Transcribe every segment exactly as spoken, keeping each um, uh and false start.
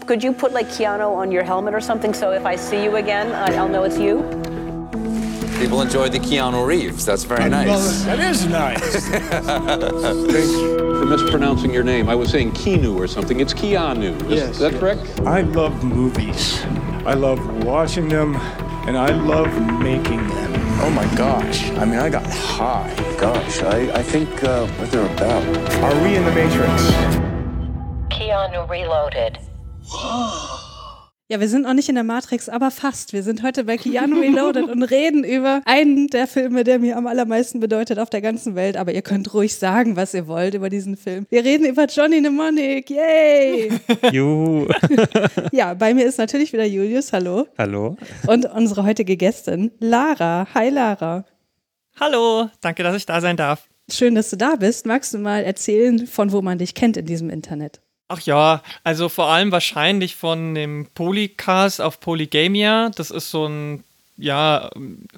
Could you put like Keanu on your helmet or something so if I see you again, I'll know it's you? People enjoy the Keanu Reeves. That's very nice. That is nice. Thank you for mispronouncing your name. I was saying Keanu or something. It's Keanu. Is Yes, that yes. correct? I love movies. I love watching them, and I love making them. Oh my gosh. I mean, I got high. Gosh, I, I think uh, what they're about. Are we in the Matrix? Keanu Reloaded. Ja, wir sind noch nicht in der Matrix, aber fast. Wir sind heute bei Keanu Reloaded und reden über einen der Filme, der mir am allermeisten bedeutet auf der ganzen Welt. Aber ihr könnt ruhig sagen, was ihr wollt über diesen Film. Wir reden über Johnny Mnemonic. Yay! Juhu. Ja, bei mir ist natürlich wieder Julius. Hallo. Hallo. Und unsere heutige Gästin, Lara. Hi, Lara. Hallo, danke, dass ich da sein darf. Schön, dass du da bist. Magst du mal erzählen, von wo man dich kennt in diesem Internet? Ach ja, also vor allem wahrscheinlich von dem Polycast auf Polygamia. Das ist so ein, ja,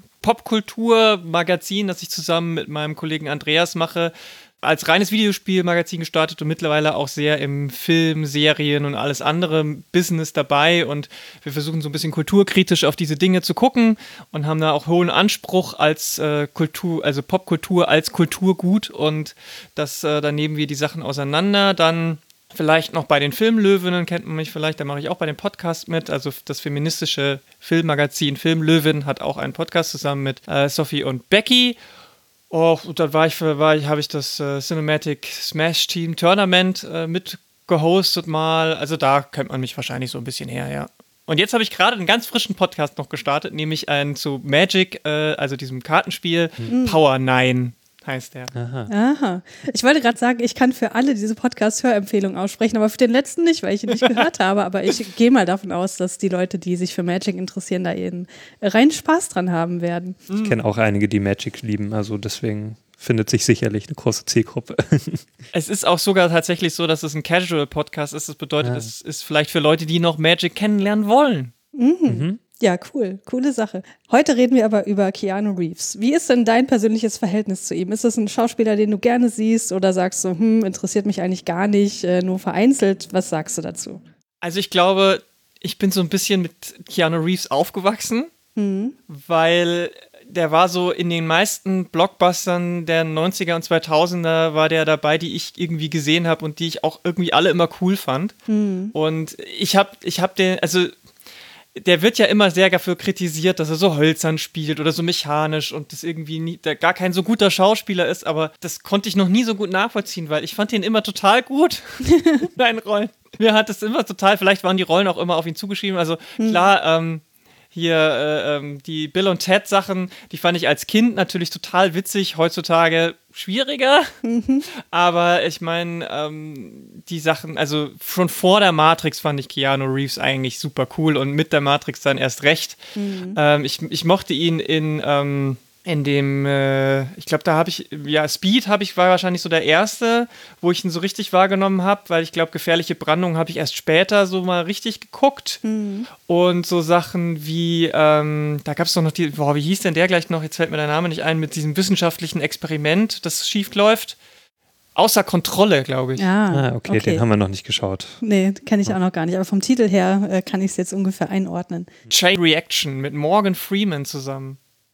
Popkultur-Magazin, das ich zusammen mit meinem Kollegen Andreas mache. Als reines Videospielmagazin gestartet und mittlerweile auch sehr im Film, Serien und alles andere Business dabei. Und wir versuchen so ein bisschen kulturkritisch auf diese Dinge zu gucken und haben da auch hohen Anspruch als äh, Kultur, also Popkultur als Kulturgut. Und das, äh, da nehmen wir die Sachen auseinander. Dann vielleicht noch bei den Filmlöwinnen, kennt man mich vielleicht, da mache ich auch bei dem Podcast mit. Also das feministische Filmmagazin Filmlöwin hat auch einen Podcast zusammen mit äh, Sophie und Becky. Oh, und dann war ich, war ich, habe ich das äh, Cinematic Smash Team Tournament äh, mitgehostet mal. Also da kennt man mich wahrscheinlich so ein bisschen her, ja. Und jetzt habe ich gerade einen ganz frischen Podcast noch gestartet, nämlich einen zu Magic, äh, also diesem Kartenspiel, mhm. Power Nine. Heißt der. Aha. Aha. Ich wollte gerade sagen, ich kann für alle diese Podcast-Hörempfehlungen aussprechen, aber für den letzten nicht, weil ich ihn nicht gehört habe. Aber ich gehe mal davon aus, dass die Leute, die sich für Magic interessieren, da ihren reinen Spaß dran haben werden. Ich kenne auch einige, die Magic lieben, also deswegen findet sich sicherlich eine große Zielgruppe. Es ist auch sogar tatsächlich so, dass es ein Casual-Podcast ist. Das bedeutet, es ja. ist vielleicht für Leute, die noch Magic kennenlernen wollen. Mhm. Mhm. Ja, cool. Coole Sache. Heute reden wir aber über Keanu Reeves. Wie ist denn dein persönliches Verhältnis zu ihm? Ist das ein Schauspieler, den du gerne siehst oder sagst du, hm, interessiert mich eigentlich gar nicht, äh, nur vereinzelt? Was sagst du dazu? Also ich glaube, ich bin so ein bisschen mit Keanu Reeves aufgewachsen, mhm. weil der war so in den meisten Blockbustern der neunziger und zweitausender war der dabei, die ich irgendwie gesehen habe und die ich auch irgendwie alle immer cool fand. Mhm. Und ich habe ich hab den, also der wird ja immer sehr dafür kritisiert, dass er so hölzern spielt oder so mechanisch und das irgendwie nie, der gar kein so guter Schauspieler ist, aber das konnte ich noch nie so gut nachvollziehen, weil ich fand ihn immer total gut in seinen Rollen. Mir hat es immer total, vielleicht waren die Rollen auch immer auf ihn zugeschrieben, also klar, ähm, hier äh, ähm, die Bill und Ted Sachen, die fand ich als Kind natürlich total witzig, heutzutage schwieriger, mhm. aber ich meine, ähm, die Sachen, also schon vor der Matrix fand ich Keanu Reeves eigentlich super cool und mit der Matrix dann erst recht. Mhm. Ähm, ich, ich mochte ihn in ähm, in dem, äh, ich glaube, da habe ich, ja, Speed habe ich, war wahrscheinlich so der erste, wo ich ihn so richtig wahrgenommen habe, weil ich glaube, Gefährliche Brandung habe ich erst später so mal richtig geguckt. Mhm. Und so Sachen wie, ähm, da gab es doch noch die, boah, wie hieß denn der gleich noch, jetzt fällt mir der Name nicht ein, mit diesem wissenschaftlichen Experiment, das schief läuft. Außer Kontrolle, glaube ich. Ah, ah okay, okay, den haben wir noch nicht geschaut. Nee, kenne ich auch noch gar nicht, aber vom Titel her äh, kann ich es jetzt ungefähr einordnen. Chain Reaction mit Morgan Freeman zusammen.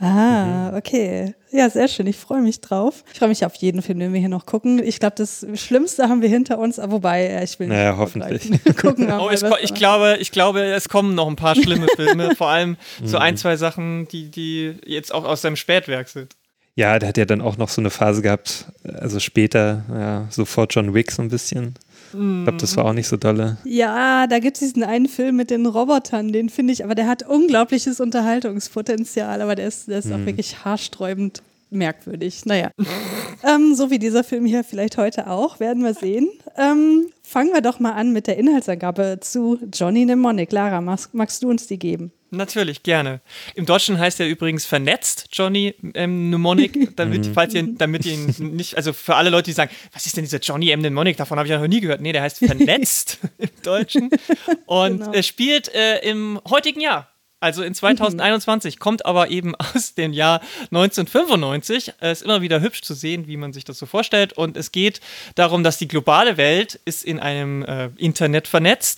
Ah, okay. Ja, sehr schön. Ich freue mich drauf. Ich freue mich auf jeden Film, den wir hier noch gucken. Ich glaube, das Schlimmste haben wir hinter uns, wobei ich will nicht. Naja, hoffentlich. gucken. Oh, es, ich, glaube, ich glaube, es kommen noch ein paar schlimme Filme, vor allem so ein, zwei Sachen, die, die jetzt auch aus seinem Spätwerk sind. Ja, der hat ja dann auch noch so eine Phase gehabt, also später, ja, so vor John Wick so ein bisschen. Ich glaube, das war auch nicht so dolle. Ja, da gibt es diesen einen Film mit den Robotern, den finde ich, aber der hat unglaubliches Unterhaltungspotenzial, aber der ist, der ist mm. auch wirklich haarsträubend merkwürdig. Naja, ähm, so wie dieser Film hier vielleicht heute auch, werden wir sehen. Ähm, fangen wir doch mal an mit der Inhaltsangabe zu Johnny Mnemonic. Lara, magst, magst du uns die geben? Natürlich, gerne. Im Deutschen heißt er übrigens vernetzt, Johnny ähm, Mnemonic, damit, falls ihr, damit ihr ihn nicht, also für alle Leute, die sagen, was ist denn dieser Johnny M. Mnemonic, davon habe ich ja noch nie gehört. Nee, der heißt vernetzt im Deutschen und genau. Er spielt äh, im heutigen Jahr, also in zwanzig einundzwanzig, kommt aber eben aus dem Jahr neunzehnhundertfünfundneunzig. Es ist immer wieder hübsch zu sehen, wie man sich das so vorstellt und es geht darum, dass die globale Welt ist in einem äh, Internet vernetzt.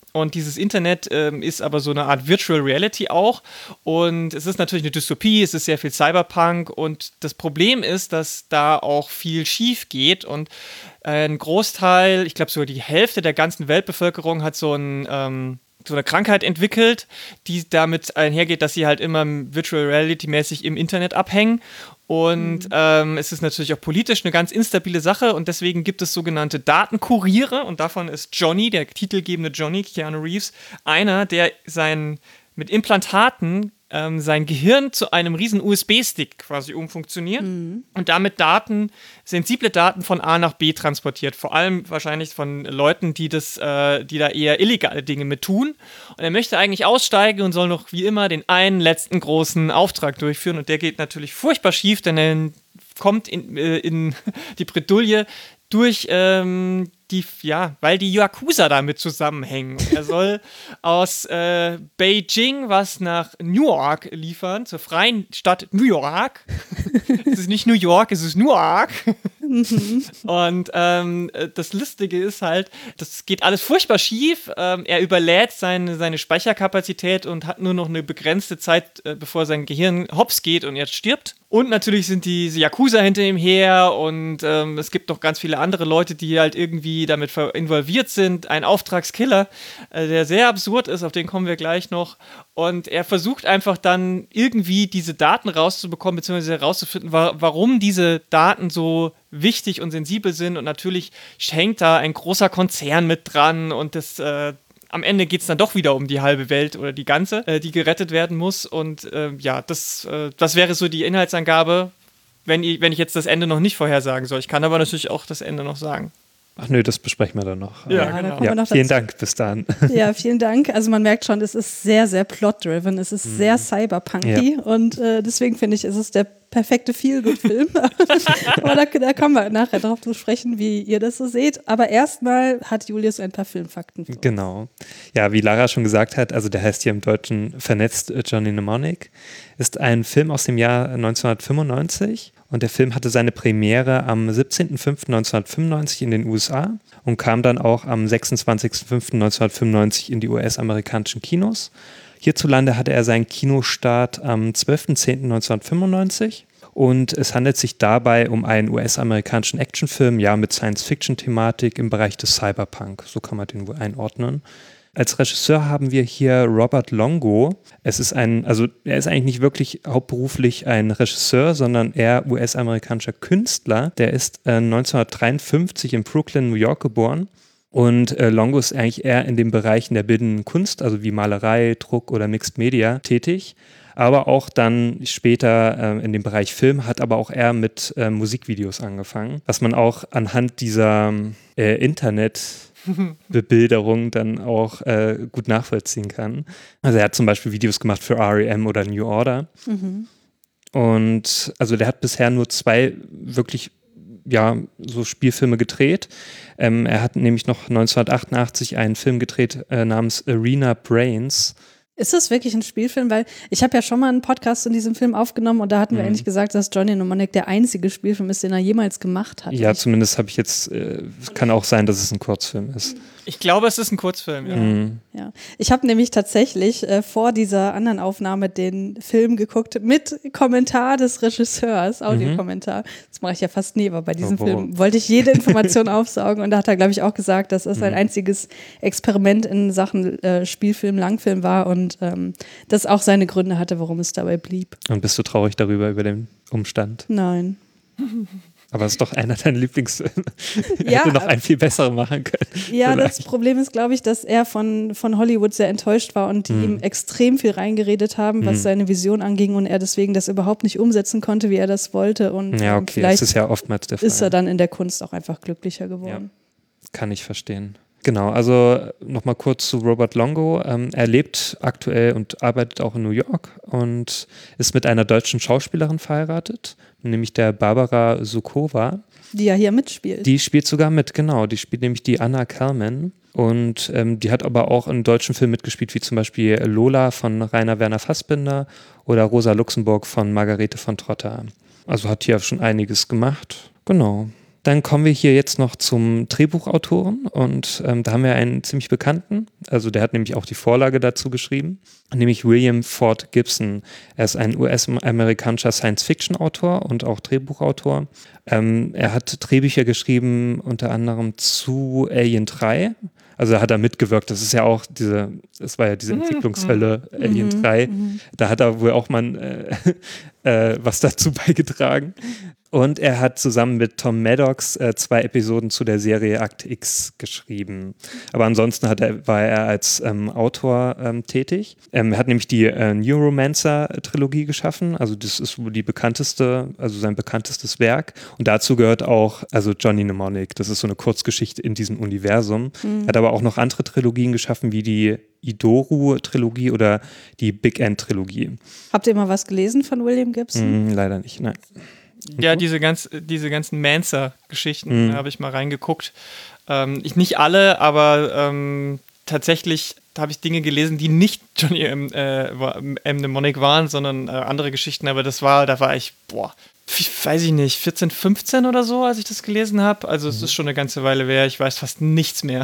Und dieses Internet ähm, ist aber so eine Art Virtual Reality auch. Und es ist natürlich eine Dystopie, es ist sehr viel Cyberpunk. Und das Problem ist, dass da auch viel schief geht. Und äh, ein Großteil, ich glaube sogar die Hälfte der ganzen Weltbevölkerung hat so ein... Ähm, so eine Krankheit entwickelt, die damit einhergeht, dass sie halt immer Virtual Reality-mäßig im Internet abhängen. Und mhm. ähm, es ist natürlich auch politisch eine ganz instabile Sache und deswegen gibt es sogenannte Datenkuriere und davon ist Johnny, der titelgebende Johnny, Keanu Reeves, einer, der sein, mit Implantaten ähm, sein Gehirn zu einem riesen U S B-Stick quasi umfunktioniert mhm. und damit Daten, sensible Daten von A nach B transportiert. Vor allem wahrscheinlich von Leuten, die das, äh, die da eher illegale Dinge mit tun. Und er möchte eigentlich aussteigen und soll noch wie immer den einen letzten großen Auftrag durchführen. Und der geht natürlich furchtbar schief, denn er kommt in, äh, in die Bredouille durch ähm, die, ja, weil die Yakuza damit zusammenhängen. Er soll aus äh, Beijing was nach New York liefern, zur freien Stadt New York. Es ist nicht New York, es ist Newark. Und ähm, das Lustige ist halt, das geht alles furchtbar schief. Ähm, er überlädt seine, seine Speicherkapazität und hat nur noch eine begrenzte Zeit, äh, bevor sein Gehirn hops geht und er stirbt. Und natürlich sind diese Yakuza hinter ihm her und ähm, es gibt noch ganz viele andere Leute, die halt irgendwie damit involviert sind. Ein Auftragskiller, äh, der sehr absurd ist, auf den kommen wir gleich noch. Und er versucht einfach dann irgendwie diese Daten rauszubekommen, beziehungsweise herauszufinden, wa- warum diese Daten so wichtig und sensibel sind. Und natürlich hängt da ein großer Konzern mit dran und das äh, am Ende geht es dann doch wieder um die halbe Welt oder die ganze, äh, die gerettet werden muss. Und äh, ja, das, äh, das wäre so die Inhaltsangabe, wenn ich, wenn ich jetzt das Ende noch nicht vorhersagen soll. Ich kann aber natürlich auch das Ende noch sagen. Ach nö, das besprechen wir dann noch. Ja, ja, genau. da kommen wir noch Vielen dazu. Dank, bis dann. Ja, vielen Dank. Also man merkt schon, es ist sehr, sehr plot-driven. Es ist sehr cyberpunky Ja. und äh, deswegen finde ich, ist es der perfekte Feel-Good-Film. Aber da, da kommen wir nachher drauf zu sprechen, wie ihr das so seht. Aber erstmal hat Julius ein paar Filmfakten für uns. Genau. Ja, wie Lara schon gesagt hat, also der heißt hier im Deutschen Vernetzt Johnny Mnemonic, ist ein Film aus dem Jahr neunzehnhundertfünfundneunzig und der Film hatte seine Premiere am siebzehnten fünften neunzehnhundertfünfundneunzig in den U S A und kam dann auch am sechsundzwanzigsten fünften neunzehnhundertfünfundneunzig in die U S-amerikanischen Kinos. Hierzulande hatte er seinen Kinostart am zwölften zehnten neunzehnhundertfünfundneunzig und es handelt sich dabei um einen U S-amerikanischen Actionfilm, ja, mit Science-Fiction-Thematik im Bereich des Cyberpunk, so kann man den wohl einordnen. Als Regisseur haben wir hier Robert Longo. Es ist ein, also er ist eigentlich nicht wirklich hauptberuflich ein Regisseur, sondern eher U S-amerikanischer Künstler. Der ist äh, neunzehnhundertdreiundfünfzig in Brooklyn, New York geboren. Und äh, Longo ist eigentlich eher in den Bereichen der bildenden Kunst, also wie Malerei, Druck oder Mixed Media tätig. Aber auch dann später äh, in dem Bereich Film, hat aber auch eher mit äh, Musikvideos angefangen, was man auch anhand dieser äh, Internetbebilderung dann auch äh, gut nachvollziehen kann. Also er hat zum Beispiel Videos gemacht für R E M oder New Order. Mhm. Und also der hat bisher nur zwei wirklich ja, so Spielfilme gedreht. Ähm, er hat nämlich noch neunzehnhundertachtundachtzig einen Film gedreht äh, namens Arena Brains. Ist das wirklich ein Spielfilm? Weil ich habe ja schon mal einen Podcast in diesem Film aufgenommen und da hatten wir Mhm. eigentlich gesagt, dass Johnny Mnemonic der einzige Spielfilm ist, den er jemals gemacht hat. Ja, Ich- zumindest habe ich jetzt, äh, kann auch sein, dass es ein Kurzfilm ist. Ich glaube, es ist ein Kurzfilm, ja. Mhm. Ja, ich habe nämlich tatsächlich äh, vor dieser anderen Aufnahme den Film geguckt mit Kommentar des Regisseurs, Audiokommentar. Das mache ich ja fast nie, aber bei diesem Oh, oh. Film wollte ich jede Information aufsaugen und da hat er, glaube ich, auch gesagt, dass es ein Mhm. einziges Experiment in Sachen äh, Spielfilm, Langfilm war und ähm, das auch seine Gründe hatte, warum es dabei blieb. Und bist du traurig darüber, über den Umstand? Nein. Aber es ist doch einer deiner Lieblingsfilme. Er Ja, hätte noch aber- einen viel besseren machen können. Ja, Vielleicht. das Problem ist, glaube ich, dass er von, von Hollywood sehr enttäuscht war und die Mhm. ihm extrem viel reingeredet haben, was Mhm. seine Vision anging und er deswegen das überhaupt nicht umsetzen konnte, wie er das wollte. Und Ja, ähm, okay, vielleicht das ist ja oftmals der Fall. ist er dann in der Kunst auch einfach glücklicher geworden. Kann ich verstehen. Genau, also nochmal kurz zu Robert Longo. Ähm, er lebt aktuell und arbeitet auch in New York und ist mit einer deutschen Schauspielerin verheiratet, nämlich der Barbara Sukowa. Die ja hier mitspielt. Die spielt sogar mit, genau. Die spielt nämlich die Anna Kalman. Und ähm, die hat aber auch in deutschen Filmen mitgespielt, wie zum Beispiel Lola von Rainer Werner Fassbinder oder Rosa Luxemburg von Margarete von Trotta. Also hat hier schon einiges gemacht. Genau. Dann kommen wir hier jetzt noch zum Drehbuchautoren und ähm, da haben wir einen ziemlich bekannten, also der hat nämlich auch die Vorlage dazu geschrieben, nämlich William Ford Gibson. Er ist ein U S-amerikanischer Science-Fiction-Autor und auch Drehbuchautor. Ähm, er hat Drehbücher geschrieben, unter anderem zu Alien drei. Also da hat er mitgewirkt. Das ist ja auch diese, das war ja diese Entwicklungshölle mhm. Alien mhm. drei. Da hat er wohl auch mal äh, äh, was dazu beigetragen. Und er hat zusammen mit Tom Maddox äh, zwei Episoden zu der Serie Akt X geschrieben. Aber ansonsten hat er, war er als ähm, Autor ähm, tätig. Ähm, er hat nämlich die äh, Neuromancer-Trilogie geschaffen. Also das ist wohl die bekannteste, also sein bekanntestes Werk. Und dazu gehört auch also Johnny Mnemonic. Das ist so eine Kurzgeschichte in diesem Universum. Mhm. Er hat aber auch noch andere Trilogien geschaffen, wie die Idoru-Trilogie oder die Big End-Trilogie. Habt ihr mal was gelesen von William Gibson? Mm, leider nicht, nein. Ja, diese, ganz, diese ganzen Mancer-Geschichten mhm. habe ich mal reingeguckt. Ähm, ich nicht alle, aber ähm, tatsächlich habe ich Dinge gelesen, die nicht Johnny M. Äh, M. Mnemonic waren, sondern äh, andere Geschichten. Aber das war, da war ich, boah, weiß ich nicht, vierzehn, fünfzehn oder so, als ich das gelesen habe. Also es mhm. ist schon eine ganze Weile her. Ich weiß fast nichts mehr.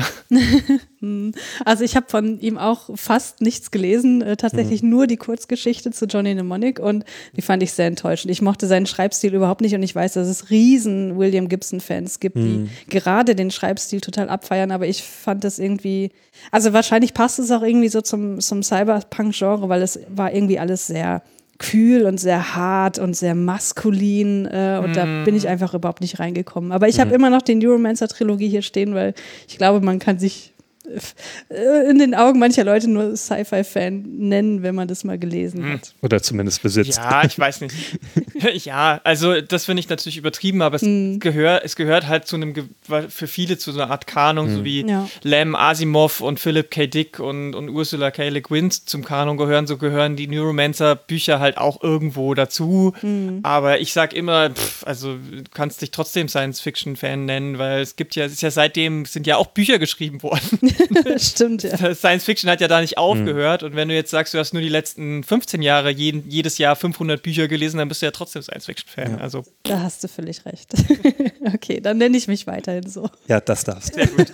Also ich habe von ihm auch fast nichts gelesen. Äh, tatsächlich mhm. nur die Kurzgeschichte zu Johnny Mnemonic und die fand ich sehr enttäuschend. Ich mochte seinen Schreibstil überhaupt nicht und ich weiß, dass es riesen William Gibson-Fans gibt, mhm. die gerade den Schreibstil total abfeiern, aber ich fand das irgendwie, also wahrscheinlich passt es auch irgendwie so zum, zum Cyberpunk-Genre, weil es war irgendwie alles sehr kühl und sehr hart und sehr maskulin äh, und mm. da bin ich einfach überhaupt nicht reingekommen. Aber ich habe mm. immer noch die Neuromancer-Trilogie hier stehen, weil ich glaube, man kann sich äh, in den Augen mancher Leute nur Sci-Fi-Fan nennen, wenn man das mal gelesen mm. hat. Oder zumindest besitzt. Ja, ich weiß nicht. Ja, also das finde ich natürlich übertrieben, aber es, mm. gehört, es gehört halt zu einem, für viele zu so einer Art Kanon, mm. so wie ja. Lam Asimov und Philip K. Dick und, und Ursula K. Le Guin zum Kanon gehören, so gehören die Neuromancer-Bücher halt auch irgendwo dazu. Mm. Aber ich sag immer, pff, also du kannst dich trotzdem Science-Fiction-Fan nennen, weil es gibt ja, es ist ja seitdem, sind ja auch Bücher geschrieben worden. Stimmt, ja. Science-Fiction hat ja da nicht aufgehört mm. und wenn du jetzt sagst, du hast nur die letzten fünfzehn Jahre jeden, jedes Jahr fünfhundert Bücher gelesen, dann bist du ja trotzdem Science-Fiction-Fan. Ja. Also. Da hast du völlig recht. Okay, dann nenne ich mich weiterhin so. Ja, das darfst du. Sehr gut.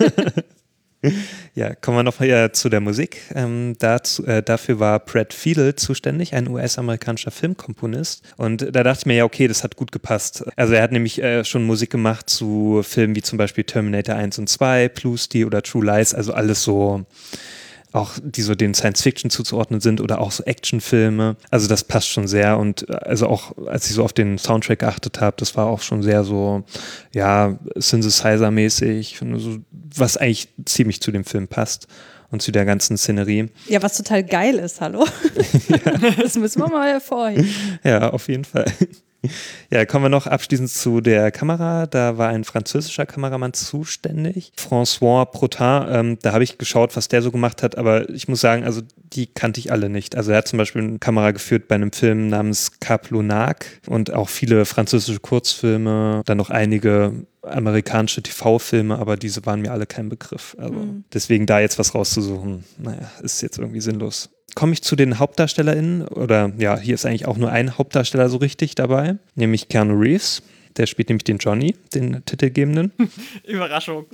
Ja, kommen wir noch mal ja zu der Musik. Ähm, dazu, äh, dafür war Brad Fiedel zuständig, ein U S-amerikanischer Filmkomponist. Und da dachte ich mir, ja, okay, das hat gut gepasst. Also er hat nämlich äh, schon Musik gemacht zu Filmen wie zum Beispiel Terminator eins und zwei, Bluesty oder True Lies, also alles so, auch die so den Science-Fiction zuzuordnen sind oder auch so Actionfilme. Also das passt schon sehr und also auch als ich so auf den Soundtrack geachtet habe, das war auch schon sehr so, ja, Synthesizer-mäßig, so, was eigentlich ziemlich zu dem Film passt und zu der ganzen Szenerie. Ja, was total geil ist, hallo? Ja. Das müssen wir mal hervorheben. Ja, auf jeden Fall. Ja, kommen wir noch abschließend zu der Kamera. Da war ein französischer Kameramann zuständig, François Protin. Ähm, da habe ich geschaut, was der so gemacht hat, aber ich muss sagen, also die kannte ich alle nicht. Also er hat zum Beispiel eine Kamera geführt bei einem Film namens Cap Lunac und auch viele französische Kurzfilme, dann noch einige amerikanische T V-Filme, aber diese waren mir alle kein Begriff. Also mhm. deswegen da jetzt was rauszusuchen, naja, ist jetzt irgendwie sinnlos. Komme ich zu den HauptdarstellerInnen, oder ja, hier ist eigentlich auch nur ein Hauptdarsteller so richtig dabei, nämlich Keanu Reeves. Der spielt nämlich den Johnny, den Titelgebenden. Überraschung.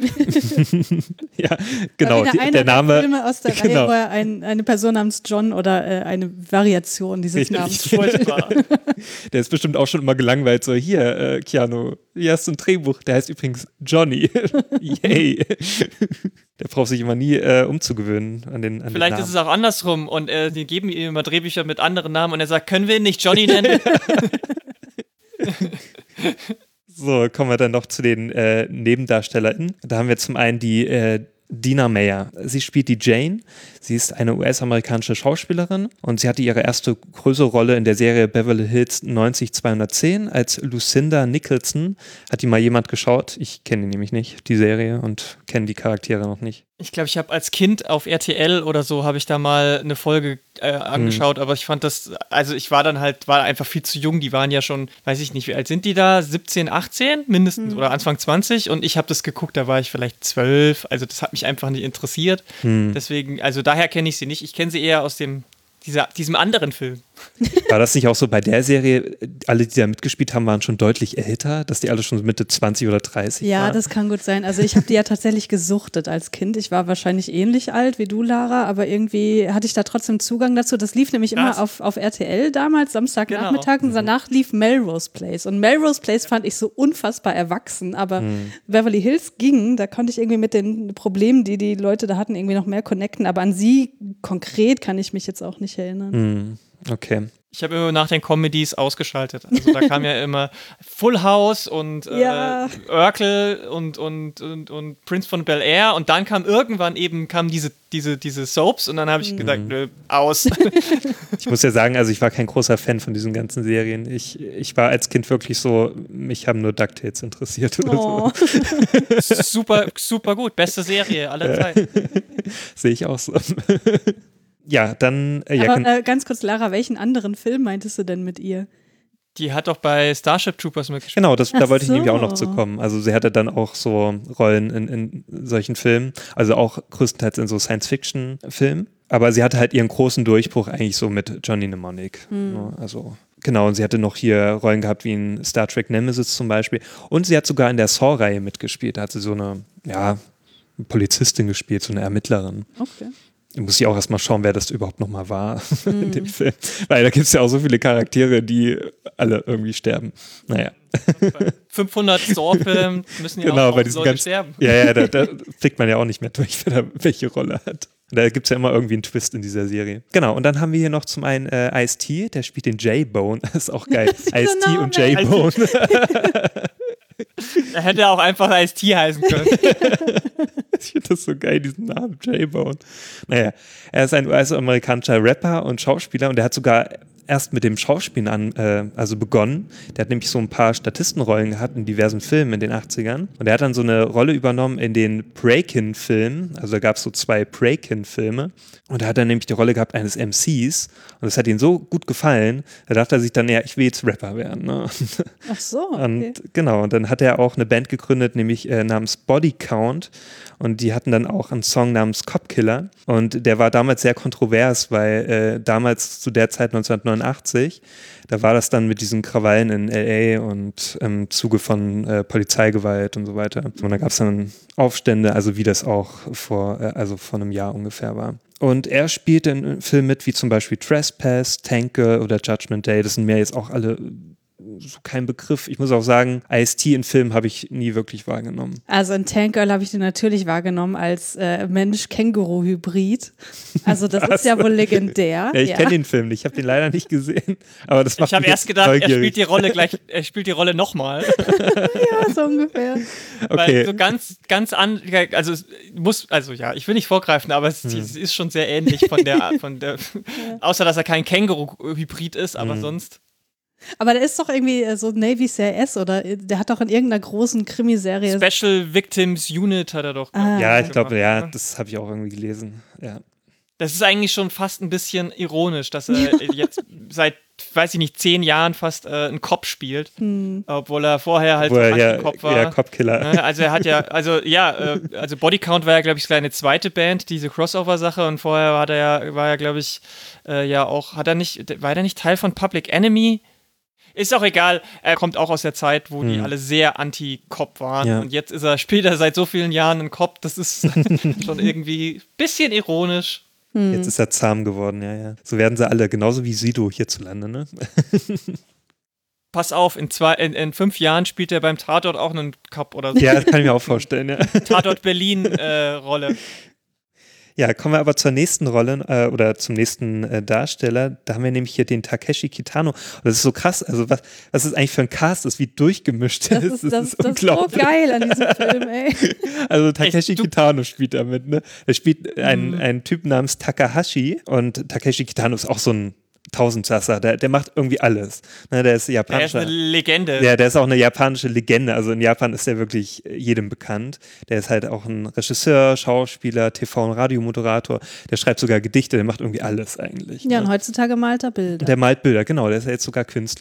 Ja, genau. Die, der Name. Filme aus der genau. Reihe, wo er ein, eine Person namens John oder äh, eine Variation dieses Richtig. Namens Furchtbar. Der ist bestimmt auch schon immer gelangweilt. So, hier, äh, Keanu, hier hast du ein Drehbuch. Der heißt übrigens Johnny. Yay. Der braucht sich immer nie äh, umzugewöhnen an den an Vielleicht den Namen. ist es auch andersrum und äh, die geben ihm immer Drehbücher mit anderen Namen und er sagt, können wir ihn nicht Johnny nennen? So, kommen wir dann noch zu den äh, NebendarstellerInnen. Da haben wir zum einen die äh, Dina Meyer. Sie spielt die Jane. Sie ist eine U S-amerikanische Schauspielerin und sie hatte ihre erste größere Rolle in der Serie Beverly Hills neunzig zweihundertzehn als Lucinda Nicholson. Hat die mal jemand geschaut? Ich kenne die nämlich nicht, die Serie, und kenne die Charaktere noch nicht. Ich glaube, ich habe als Kind auf R T L oder so, habe ich da mal eine Folge äh, angeschaut, mhm. aber ich fand das, also ich war dann halt, war einfach viel zu jung, die waren ja schon, weiß ich nicht, wie alt sind die da? siebzehn, achtzehn mindestens mhm. oder Anfang zwanzig und ich habe das geguckt, da war ich vielleicht zwölf, also das hat mich einfach nicht interessiert, mhm. deswegen, also daher kenne ich sie nicht, ich kenne sie eher aus dem, dieser, diesem anderen Film. War das nicht auch so bei der Serie, alle, die da mitgespielt haben, waren schon deutlich älter, dass die alle schon Mitte zwanzig oder dreißig Ja, waren? das kann gut sein. Also ich habe die ja tatsächlich gesuchtet als Kind. Ich war wahrscheinlich ähnlich alt wie du, Lara, aber irgendwie hatte ich da trotzdem Zugang dazu. Das lief nämlich immer Krass. auf, auf R T L damals, Samstagnachmittag, Genau. und danach lief Melrose Place. Und Melrose Place fand ich so unfassbar erwachsen, aber Mhm. Beverly Hills ging, da konnte ich irgendwie mit den Problemen, die die Leute da hatten, irgendwie noch mehr connecten. Aber an sie konkret kann ich mich jetzt auch nicht erinnern. Mhm. Okay. Ich habe immer nach den Comedies ausgeschaltet. Also da kam ja immer Full House und äh, Ja. Urkel und, und, und, und Prince von Bel-Air und dann kam irgendwann eben kamen diese, diese, diese Soaps und dann habe ich gesagt, nö, aus. Ich muss ja sagen, also ich war kein großer Fan von diesen ganzen Serien. Ich, ich war als Kind wirklich so, mich haben nur DuckTales interessiert oder Oh. so. super, super gut. Beste Serie aller Zeiten. Sehe ich auch so. Ja, dann, äh, ja, Aber kann- äh, ganz kurz, Lara, welchen anderen Film meintest du denn mit ihr? Die hat doch bei Starship Troopers mitgespielt. genau, das, da Ach wollte ich nämlich auch so. noch zu kommen. Also sie hatte dann auch so Rollen in, in solchen Filmen, also auch größtenteils in so Science-Fiction-Filmen. Aber sie hatte halt ihren großen Durchbruch eigentlich so mit Johnny Mnemonic. Ja, also genau, und sie hatte noch hier Rollen gehabt wie in Star Trek Nemesis zum Beispiel. Und sie hat sogar in der Saw-Reihe mitgespielt. Da hat sie so eine, ja, Polizistin gespielt, so eine Ermittlerin. Okay. Da muss ich auch erstmal schauen, wer das überhaupt nochmal war in dem Film. Weil da gibt es ja auch so viele Charaktere, die alle irgendwie sterben. Naja. Bei fünfhundert Saw-Filmen müssen ja Genau, auch bei diesen Leute ganzen, sterben. ja, ja, da, da fliegt man ja auch nicht mehr durch, wer da welche Rolle hat. Da gibt es ja immer irgendwie einen Twist in dieser Serie. Genau, und dann haben wir hier noch zum einen äh, Ice-T, der spielt den J-Bone. Das ist auch geil. Ice-T und Name. J-Bone. Er hätte auch einfach Ice-T heißen können. Ich finde das so geil, diesen Namen, J-Bone. Naja, er ist ein U S-amerikanischer Rapper und Schauspieler und der hat sogar erst mit dem Schauspielen an, äh, also begonnen. Der hat nämlich so ein paar Statistenrollen gehabt in diversen Filmen in den achtzigern. Und er hat dann so eine Rolle übernommen in den Breakin'-Filmen. Also da gab es so zwei Breakin'-Filme. Und da hat er nämlich die Rolle gehabt eines M Cs. Und das hat ihm so gut gefallen, da dachte er sich dann, ja, ich will jetzt Rapper werden. Ne? Ach so, okay. Und genau, und dann hat er auch eine Band gegründet, nämlich äh, namens Body Count. Und die hatten dann auch einen Song namens Cop Killer. Und der war damals sehr kontrovers, weil äh, damals zu der Zeit neunzehnhundertneunundachtzig, da war das dann mit diesen Krawallen in L A und im Zuge von äh, Polizeigewalt und so weiter. Und da gab es dann Aufstände, also wie das auch vor, äh, also vor einem Jahr ungefähr war. Und er spielte in Filmen mit, wie zum Beispiel Trespass, Tank Girl oder Judgment Day. Das sind mir jetzt auch alle so kein Begriff. Ich muss auch sagen, Ice-T in Filmen habe ich nie wirklich wahrgenommen. Also in Tank Girl habe ich den natürlich wahrgenommen als äh, Mensch-Känguru-Hybrid. Also das ist ja wohl legendär. Ja, ich ja. kenne den Film nicht, ich habe den leider nicht gesehen. Aber das macht Ich habe mich erst jetzt gedacht, er neugierig. spielt die Rolle gleich, er spielt die Rolle nochmal. Ja, so ungefähr. Weil Okay. so ganz, ganz an, also es muss, also ja, ich will nicht vorgreifen, aber es, es ist schon sehr ähnlich von der, von der, außer dass er kein Känguru-Hybrid ist, aber sonst. Aber der ist doch irgendwie äh, so Navy C I S oder äh, der hat doch in irgendeiner großen Krimiserie. Special Victims Unit hat er doch. Ah. Ja, ich glaube, gemacht, ja, ne? das habe ich auch irgendwie gelesen. Ja. Das ist eigentlich schon fast ein bisschen ironisch, dass er jetzt seit, weiß ich nicht, zehn Jahren fast äh, einen Cop spielt, Hm. obwohl er vorher halt Wo er so ja, Anti-Cop war. ja Cop-Killer. Ne, also er hat ja, also ja, äh, also Bodycount war ja, glaube ich, seine zweite Band, diese Crossover-Sache und vorher war der ja, war ja, glaube ich, äh, ja auch, hat er nicht, war der nicht Teil von Public Enemy? Ist auch egal, er kommt auch aus der Zeit, wo die Hm. alle sehr anti-Cop waren Ja. und jetzt ist er, spielt er seit so vielen Jahren einen Cop, das ist schon irgendwie ein bisschen ironisch. Jetzt ist er zahm geworden, ja, ja. So werden sie alle, genauso wie Sido hierzulande, ne? Pass auf, in, zwei, in, in fünf Jahren spielt er beim Tatort auch einen Cop oder so. Ja, das kann ich mir auch vorstellen, ja. Tatort Berlin-Rolle. Ja, kommen wir aber zur nächsten Rolle äh, oder zum nächsten äh, Darsteller. Da haben wir nämlich hier den Takeshi Kitano. Und das ist so krass, also was, was ist eigentlich für ein Cast ist, wie durchgemischt Das ist. ist, das, das ist so geil an diesem Film, ey. Also Takeshi Echt, du- Kitano spielt damit, ne? Er spielt einen, Mhm. einen Typ namens Takahashi und Takeshi Kitano ist auch so ein Tausendsasser, der, der macht irgendwie alles. Ne, der ist Er ist japanischer. eine Legende. Ja, der ist auch eine japanische Legende. Also in Japan ist der wirklich jedem bekannt. Der ist halt auch ein Regisseur, Schauspieler, T V- und Radiomoderator. Der schreibt sogar Gedichte, der macht irgendwie alles eigentlich. Ja, ne? und heutzutage malt er Bilder. Der malt Bilder, genau, der ist ja jetzt sogar Künstler.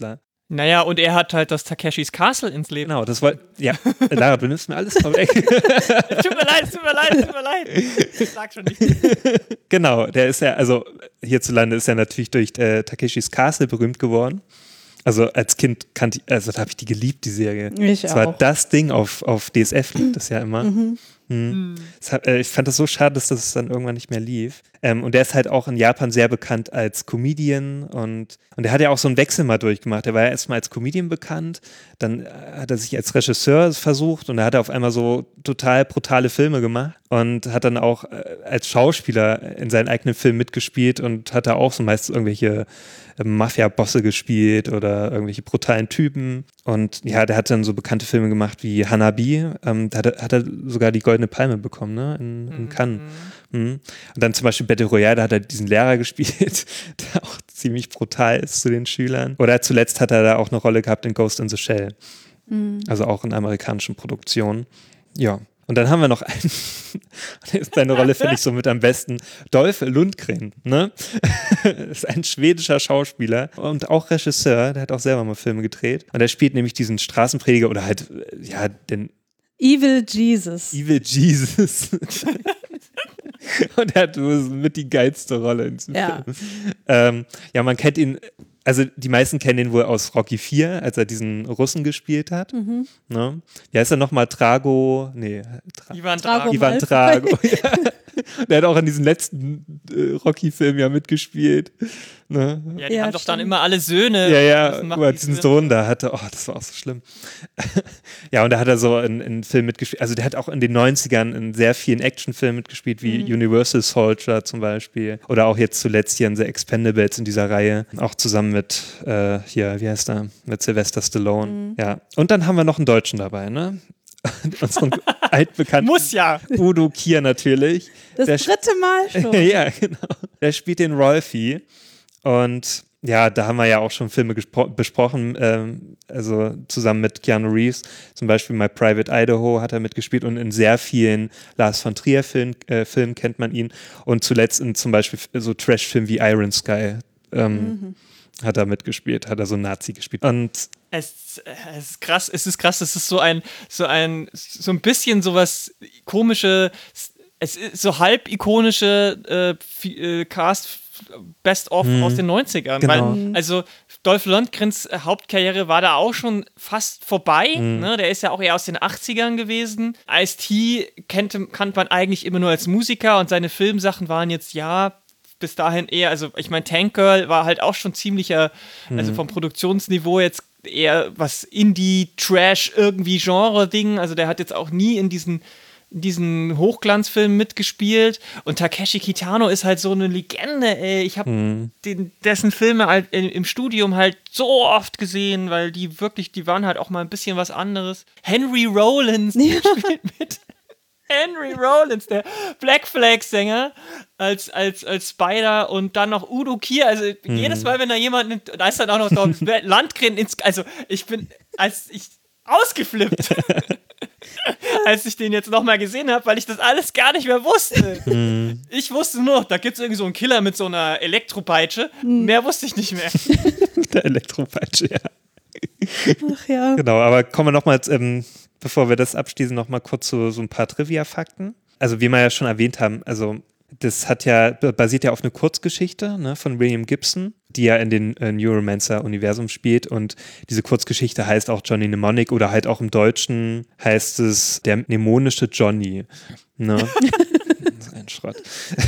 Naja, und er hat halt das Takeshis Castle ins Leben. Genau, das wollte, ja, Lara, du nimmst mir alles vorweg. Tut mir leid, es tut mir leid, es tut mir leid. Ich sag schon nicht. Genau, der ist ja, also hierzulande ist er natürlich durch äh, Takeshis Castle berühmt geworden. Also als Kind kannte ich, also da habe ich die geliebt, die Serie. Ich das war auch. das Ding auf, auf D S F, lief das ja immer. Mhm. Mhm. Das hat, äh, ich fand das so schade, dass das dann irgendwann nicht mehr lief. Ähm, und der ist halt auch in Japan sehr bekannt als Comedian und, und der hat ja auch so einen Wechsel mal durchgemacht. Der war ja erstmal als Comedian bekannt, dann hat er sich als Regisseur versucht und da hat er auf einmal so total brutale Filme gemacht und hat dann auch äh, als Schauspieler in seinen eigenen Filmen mitgespielt und hat da auch so meistens irgendwelche äh, Mafia-Bosse gespielt oder irgendwelche brutalen Typen. Und ja, der hat dann so bekannte Filme gemacht wie Hanabi, ähm, da hat er, hat er sogar die Goldene Palme bekommen, ne, in, in Cannes. Mhm. Und dann zum Beispiel Battle Royale, da hat er diesen Lehrer gespielt, der auch ziemlich brutal ist zu den Schülern. Oder zuletzt hat er da auch eine Rolle gehabt in Ghost in the Shell. Mhm. Also auch in amerikanischen Produktionen. Ja. Und dann haben wir noch einen, seine Rolle finde ich so mit am besten, Dolph Lundgren, ne? Ist ein schwedischer Schauspieler und auch Regisseur, der hat auch selber mal Filme gedreht. Und der spielt nämlich diesen Straßenprediger oder halt, ja, den Evil Jesus. Evil Jesus. Und er hat mit die geilste Rolle in diesem Ja. Film. Ähm, ja, man kennt ihn, also die meisten kennen ihn wohl aus Rocky vier, als er diesen Russen gespielt hat. Mhm. Ne? Wie heißt er nochmal? Trago, nee. Tra Ivan Drago Drago. Ivan Malfoy. Drago, ja. Der hat auch in diesem letzten äh, Rocky-Film ja mitgespielt. Ne? Ja, die Ja, haben doch dann stimmt. immer alle Söhne. Ja, ja, Was wo machen er die diesen Söhne? Sohn da hatte. Oh, das war auch so schlimm. Ja, und da hat er so in, in Filmen mitgespielt. Also der hat auch in den neunzigern in sehr vielen Actionfilmen mitgespielt, wie Mhm. Universal Soldier zum Beispiel. Oder auch jetzt zuletzt hier in The Expendables in dieser Reihe. Auch zusammen mit, äh, hier, wie heißt er? Mit Sylvester Stallone. Mhm. Ja. Und dann haben wir noch einen Deutschen dabei, ne? Unseren altbekannten Muss ja. Udo Kier natürlich. Das Der dritte Mal schon. ja, genau. Der spielt den Rolfie. Und ja, da haben wir ja auch schon Filme besprochen, ähm, also zusammen mit Keanu Reeves. Zum Beispiel My Private Idaho hat er mitgespielt und in sehr vielen Lars von Trier Film, äh, Filmen kennt man ihn. Und zuletzt in zum Beispiel so Trash-Filmen wie Iron Sky ähm, Mhm. hat er mitgespielt, hat er so einen Nazi gespielt. Und Es, es ist krass, es ist krass, es ist so ein, so ein, so ein bisschen sowas komische, es ist so halb ikonische äh, äh, Cast Best-of Mhm. aus den neunzigern. Genau. Weil, also Dolph Lundgrens Hauptkarriere war da auch schon fast vorbei. Mhm. Ne? Der ist ja auch eher aus den achtzigern gewesen. Ice-T kannte, kannte man eigentlich immer nur als Musiker und seine Filmsachen waren jetzt, ja, bis dahin eher, also ich meine, Tank Girl war halt auch schon ziemlicher, also vom Produktionsniveau jetzt eher was Indie, Trash, irgendwie Genre-Ding. Also der hat jetzt auch nie in diesen in diesen Hochglanzfilmen mitgespielt und Takeshi Kitano ist halt so eine Legende, ey. Ich habe Mhm. den, dessen Filme halt im, im Studium halt so oft gesehen, weil die wirklich, die waren halt auch mal ein bisschen was anderes. Henry Rollins Ja. spielt mit. Henry Rollins, der Black Flag-Sänger, als, als, als Spider und dann noch Udo Kier. Also jedes Mal, wenn da jemand nimmt, da ist dann auch noch Dolph Lundgren ins. Also ich bin, als ich ausgeflippt, als ich den jetzt nochmal gesehen habe, weil ich das alles gar nicht mehr wusste. Ich wusste nur noch, da gibt es irgendwie so einen Killer mit so einer Elektropeitsche. Mehr wusste ich nicht mehr. der Elektropeitsche, ja. Ach ja. Genau, aber kommen wir nochmal, ähm, bevor wir das abschließen, nochmal kurz zu so ein paar Trivia-Fakten. Also wie wir ja schon erwähnt haben, also das hat ja, basiert ja auf einer Kurzgeschichte, ne, von William Gibson, die ja in den äh, Neuromancer-Universum spielt und diese Kurzgeschichte heißt auch Johnny Mnemonic oder halt auch im Deutschen heißt es der mnemonische Johnny. Ne? Das ist ein Schrott.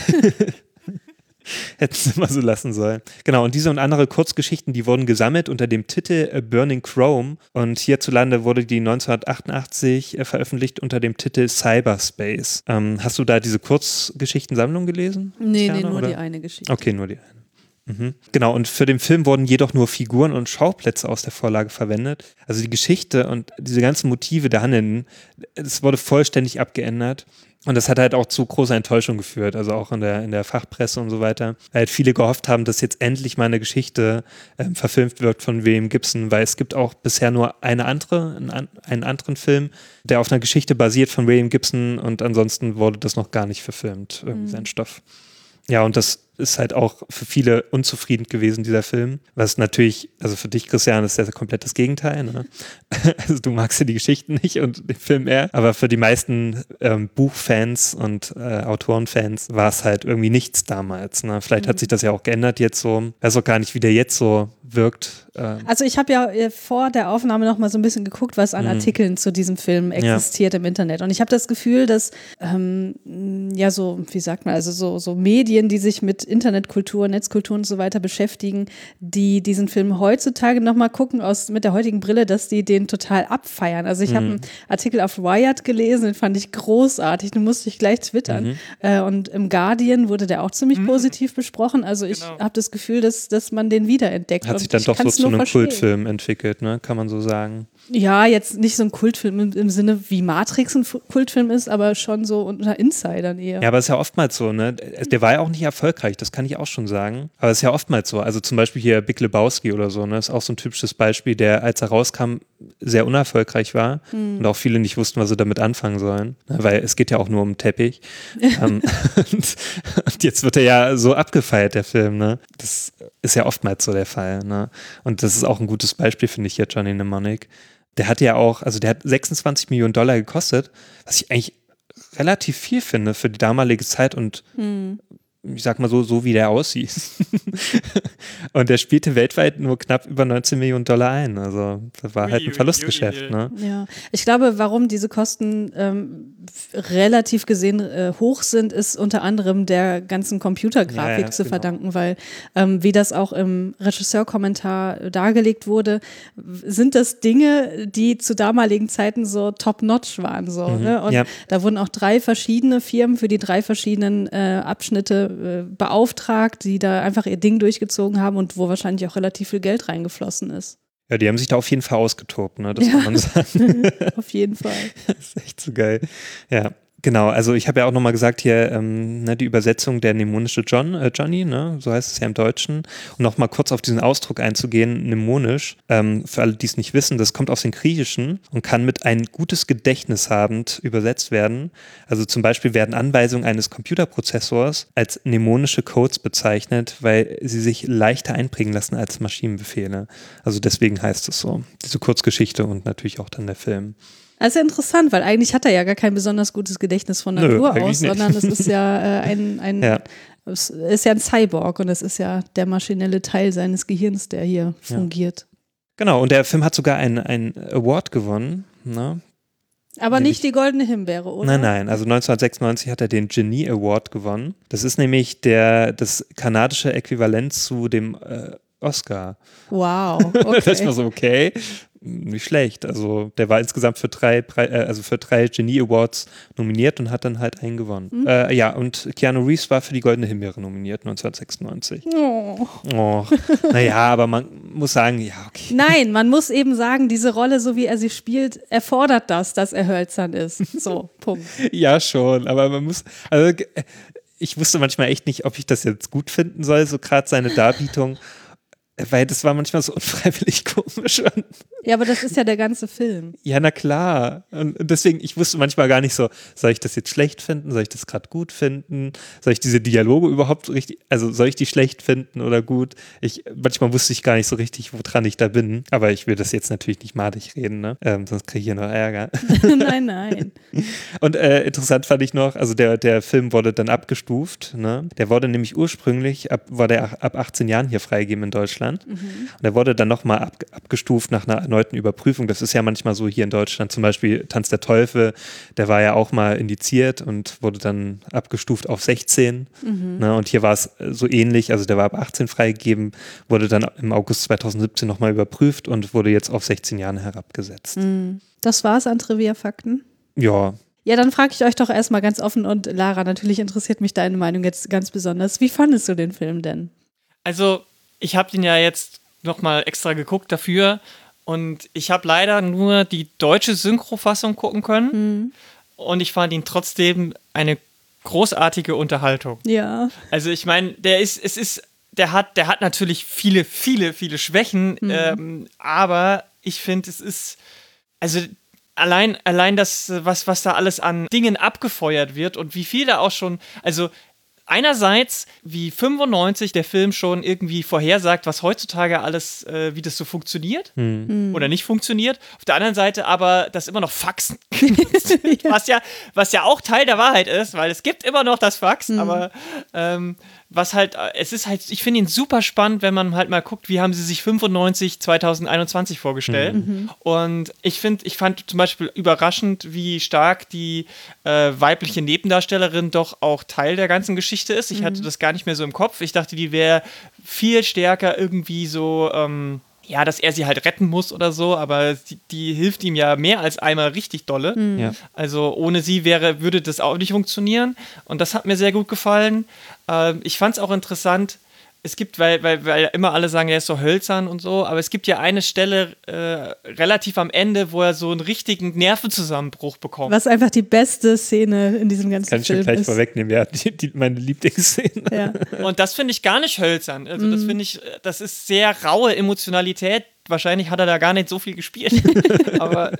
Hätten sie mal so lassen sollen. Genau, und diese und andere Kurzgeschichten, die wurden gesammelt unter dem Titel äh, Burning Chrome und hierzulande wurde die neunzehnhundertachtundachtzig äh, veröffentlicht unter dem Titel Cyberspace. Ähm, hast du da diese Kurzgeschichtensammlung gelesen? Nee, Tiana, nee, nur oder? die eine Geschichte. Okay, nur die eine. Mhm. Genau, und für den Film wurden jedoch nur Figuren und Schauplätze aus der Vorlage verwendet. Also die Geschichte und diese ganzen Motive der Handelnden, es wurde vollständig abgeändert. Und das hat halt auch zu großer Enttäuschung geführt, also auch in der, in der Fachpresse und so weiter. Weil halt viele gehofft haben, dass jetzt endlich mal eine Geschichte ähm, verfilmt wird von William Gibson, weil es gibt auch bisher nur eine andere, einen, einen anderen Film, der auf einer Geschichte basiert von William Gibson und ansonsten wurde das noch gar nicht verfilmt, irgendwie Mhm. sein Stoff. Ja, und das ist halt auch für viele unzufrieden gewesen, dieser Film. Was natürlich, also für dich, Christian, ist ja komplett das Gegenteil. Ne? Also du magst ja die Geschichten nicht und den Film eher. Aber für die meisten ähm, Buchfans und äh, Autorenfans war es halt irgendwie nichts damals. Ne? Vielleicht mhm. hat sich das ja auch geändert jetzt so. Ich weiß auch gar nicht, wie der jetzt so wirkt. Ähm. Also ich habe ja vor der Aufnahme noch mal so ein bisschen geguckt, was an mhm. Artikeln zu diesem Film existiert ja. im Internet. Und ich habe das Gefühl, dass ähm, ja so, wie sagt man, also so, so Medien, die sich mit Internetkultur, Netzkultur und so weiter beschäftigen, die diesen Film heutzutage nochmal gucken, aus, mit der heutigen Brille, dass die den total abfeiern. Also ich mhm. habe einen Artikel auf Wired gelesen, den fand ich großartig, den musste ich gleich twittern. Mhm. Äh, und im Guardian wurde der auch ziemlich mhm. positiv besprochen. Also ich genau. habe das Gefühl, dass, dass man den wiederentdeckt. Hat sich dann doch so zu einem verstehen. Kultfilm entwickelt, ne? Kann man so sagen. Ja, jetzt nicht so ein Kultfilm im, im Sinne, wie Matrix ein Kultfilm ist, aber schon so unter Insidern eher. Ja, aber es ist ja oftmals so, ne? Der war ja auch nicht erfolgreich, das kann ich auch schon sagen. Aber es ist ja oftmals so. Also zum Beispiel hier Big Lebowski oder so, ne? Ist auch so ein typisches Beispiel, der, als er rauskam, sehr unerfolgreich war hm. und auch viele nicht wussten, was sie damit anfangen sollen. Ne? Weil es geht ja auch nur um Teppich. ähm, und, und jetzt wird er ja so abgefeiert, der Film, ne? Das ist ja oftmals so der Fall, ne? Und das ist auch ein gutes Beispiel, finde ich, hier, Johnny Mnemonic. Der hat ja auch, also der hat sechsundzwanzig Millionen Dollar gekostet, was ich eigentlich relativ viel finde für die damalige Zeit und hm. ich sag mal so, so wie der aussieht. Und der spielte weltweit nur knapp über neunzehn Millionen Dollar ein. Also das war halt ein Verlustgeschäft. Ne? Ja, ich glaube, warum diese Kosten ähm, relativ gesehen äh, hoch sind, ist unter anderem der ganzen Computergrafik ja, ja, zu genau. verdanken, weil ähm, wie das auch im Regisseurkommentar dargelegt wurde, sind das Dinge, die zu damaligen Zeiten so top-notch waren. So, mhm, ne? Und ja. da wurden auch drei verschiedene Firmen für die drei verschiedenen äh, Abschnitte äh, beauftragt, die da einfach ihr Ding durchgezogen haben und wo wahrscheinlich auch relativ viel Geld reingeflossen ist. Ja, die haben sich da auf jeden Fall ausgetobt, ne? Das ja. kann man sagen. Auf jeden Fall. Das ist echt so geil. Ja. Genau, also ich habe ja auch nochmal gesagt hier, ähm, ne, die Übersetzung der mnemonische John, äh, Johnny, ne, so heißt es ja im Deutschen. Und nochmal kurz auf diesen Ausdruck einzugehen, mnemonisch, ähm, für alle, die es nicht wissen, das kommt aus dem Griechischen und kann mit ein gutes Gedächtnis habend übersetzt werden. Also zum Beispiel werden Anweisungen eines Computerprozessors als mnemonische Codes bezeichnet, weil sie sich leichter einprägen lassen als Maschinenbefehle. Also deswegen heißt es so. Diese Kurzgeschichte und natürlich auch dann der Film. Also interessant, weil eigentlich hat er ja gar kein besonders gutes Gedächtnis von Natur Nö, aus, sondern es ist ja äh, ein, ein ja. es ist ja ein Cyborg und es ist ja der maschinelle Teil seines Gehirns, der hier fungiert. Ja. Genau, und der Film hat sogar einen Award gewonnen, ne? Aber nämlich, nicht die Goldene Himbeere, oder? Nein, nein, also neunzehnhundertsechsundneunzig hat er den Genie Award gewonnen. Das ist nämlich der, das kanadische Äquivalent zu dem äh, Oscar. Wow, okay. Das war so, okay, nicht schlecht. Also der war insgesamt für drei, also für drei Genie Awards nominiert und hat dann halt einen gewonnen. Mhm. Äh, ja, und Keanu Reeves war für die Goldene Himbeere nominiert, neunzehnhundertsechsundneunzig. Oh. Oh. Naja, aber man muss sagen, ja, okay. Nein, man muss eben sagen, diese Rolle, so wie er sie spielt, erfordert das, dass er hölzern ist. So, Punkt. Ja, schon, aber man muss, also ich wusste manchmal echt nicht, ob ich das jetzt gut finden soll, so gerade seine Darbietung. Weil das war manchmal so unfreiwillig komisch. Ja, aber das ist ja der ganze Film. Ja, na klar. Und deswegen, ich wusste manchmal gar nicht so, soll ich das jetzt schlecht finden? Soll ich das gerade gut finden? Soll ich diese Dialoge überhaupt richtig, also soll ich die schlecht finden oder gut? Ich, manchmal wusste ich gar nicht so richtig, woran ich da bin. Aber ich will das jetzt natürlich nicht madig reden, ne? Ähm, sonst kriege ich hier noch Ärger. Nein, nein. Und äh, interessant fand ich noch, also der, der Film wurde dann abgestuft, ne? Der wurde nämlich ursprünglich, ab, war der ab achtzehn Jahren hier freigegeben in Deutschland. Mhm. Und er wurde dann nochmal ab, abgestuft nach einer erneuten Überprüfung. Das ist ja manchmal so hier in Deutschland. Zum Beispiel Tanz der Teufel, der war ja auch mal indiziert und wurde dann abgestuft auf sechzehn. Mhm. Ne, und hier war es so ähnlich. Also der war ab achtzehn freigegeben, wurde dann im August zweitausendsiebzehn nochmal überprüft und wurde jetzt auf sechzehn Jahre herabgesetzt. Mhm. Das war's an Trivia-Fakten? Ja. Ja, dann frage ich euch doch erstmal ganz offen und Lara, natürlich interessiert mich deine Meinung jetzt ganz besonders. Wie fandest du den Film denn? Also ich habe den ja jetzt nochmal extra geguckt dafür und ich habe leider nur die deutsche Synchrofassung gucken können mhm. und ich fand ihn trotzdem eine großartige Unterhaltung. Ja. Also ich meine, der ist, es ist, der hat, der hat natürlich viele, viele, viele Schwächen, mhm. ähm, aber ich finde, es ist, also allein, allein das, was, was da alles an Dingen abgefeuert wird und wie viel da auch schon, also einerseits, wie fünfundneunzig der Film schon irgendwie vorhersagt, was heutzutage alles, äh, wie das so funktioniert Hm. oder nicht funktioniert. Auf der anderen Seite aber, dass immer noch Faxen genutzt wird, was ja, was ja auch Teil der Wahrheit ist, weil es gibt immer noch das Fax, Mhm. aber ähm, was halt, äh, es ist halt, ich finde ihn super spannend, wenn man halt mal guckt, wie haben sie sich fünfundneunzig, zweitausendeinundzwanzig vorgestellt. Mhm. Und ich finde, ich fand zum Beispiel überraschend, wie stark die äh, weibliche Nebendarstellerin doch auch Teil der ganzen Geschichte ist. Ich Mhm. hatte das gar nicht mehr so im Kopf. Ich dachte, die wäre viel stärker irgendwie so, ähm, ja, dass er sie halt retten muss oder so, aber die, die hilft ihm ja mehr als einmal richtig dolle. Ja. Also ohne sie wäre, würde das auch nicht funktionieren. Und das hat mir sehr gut gefallen. Ähm, ich fand es auch interessant, es gibt, weil, weil, weil immer alle sagen, er ist so hölzern und so, aber es gibt ja eine Stelle äh, relativ am Ende, wo er so einen richtigen Nervenzusammenbruch bekommt. Was einfach die beste Szene in diesem ganzen Kann ich schon Film gleich ist. vorwegnehmen, ja, die, die, meine Lieblingsszene. Ja. Und das finde ich gar nicht hölzern. Also das finde ich, das ist sehr raue Emotionalität. Wahrscheinlich hat er da gar nicht so viel gespielt. aber,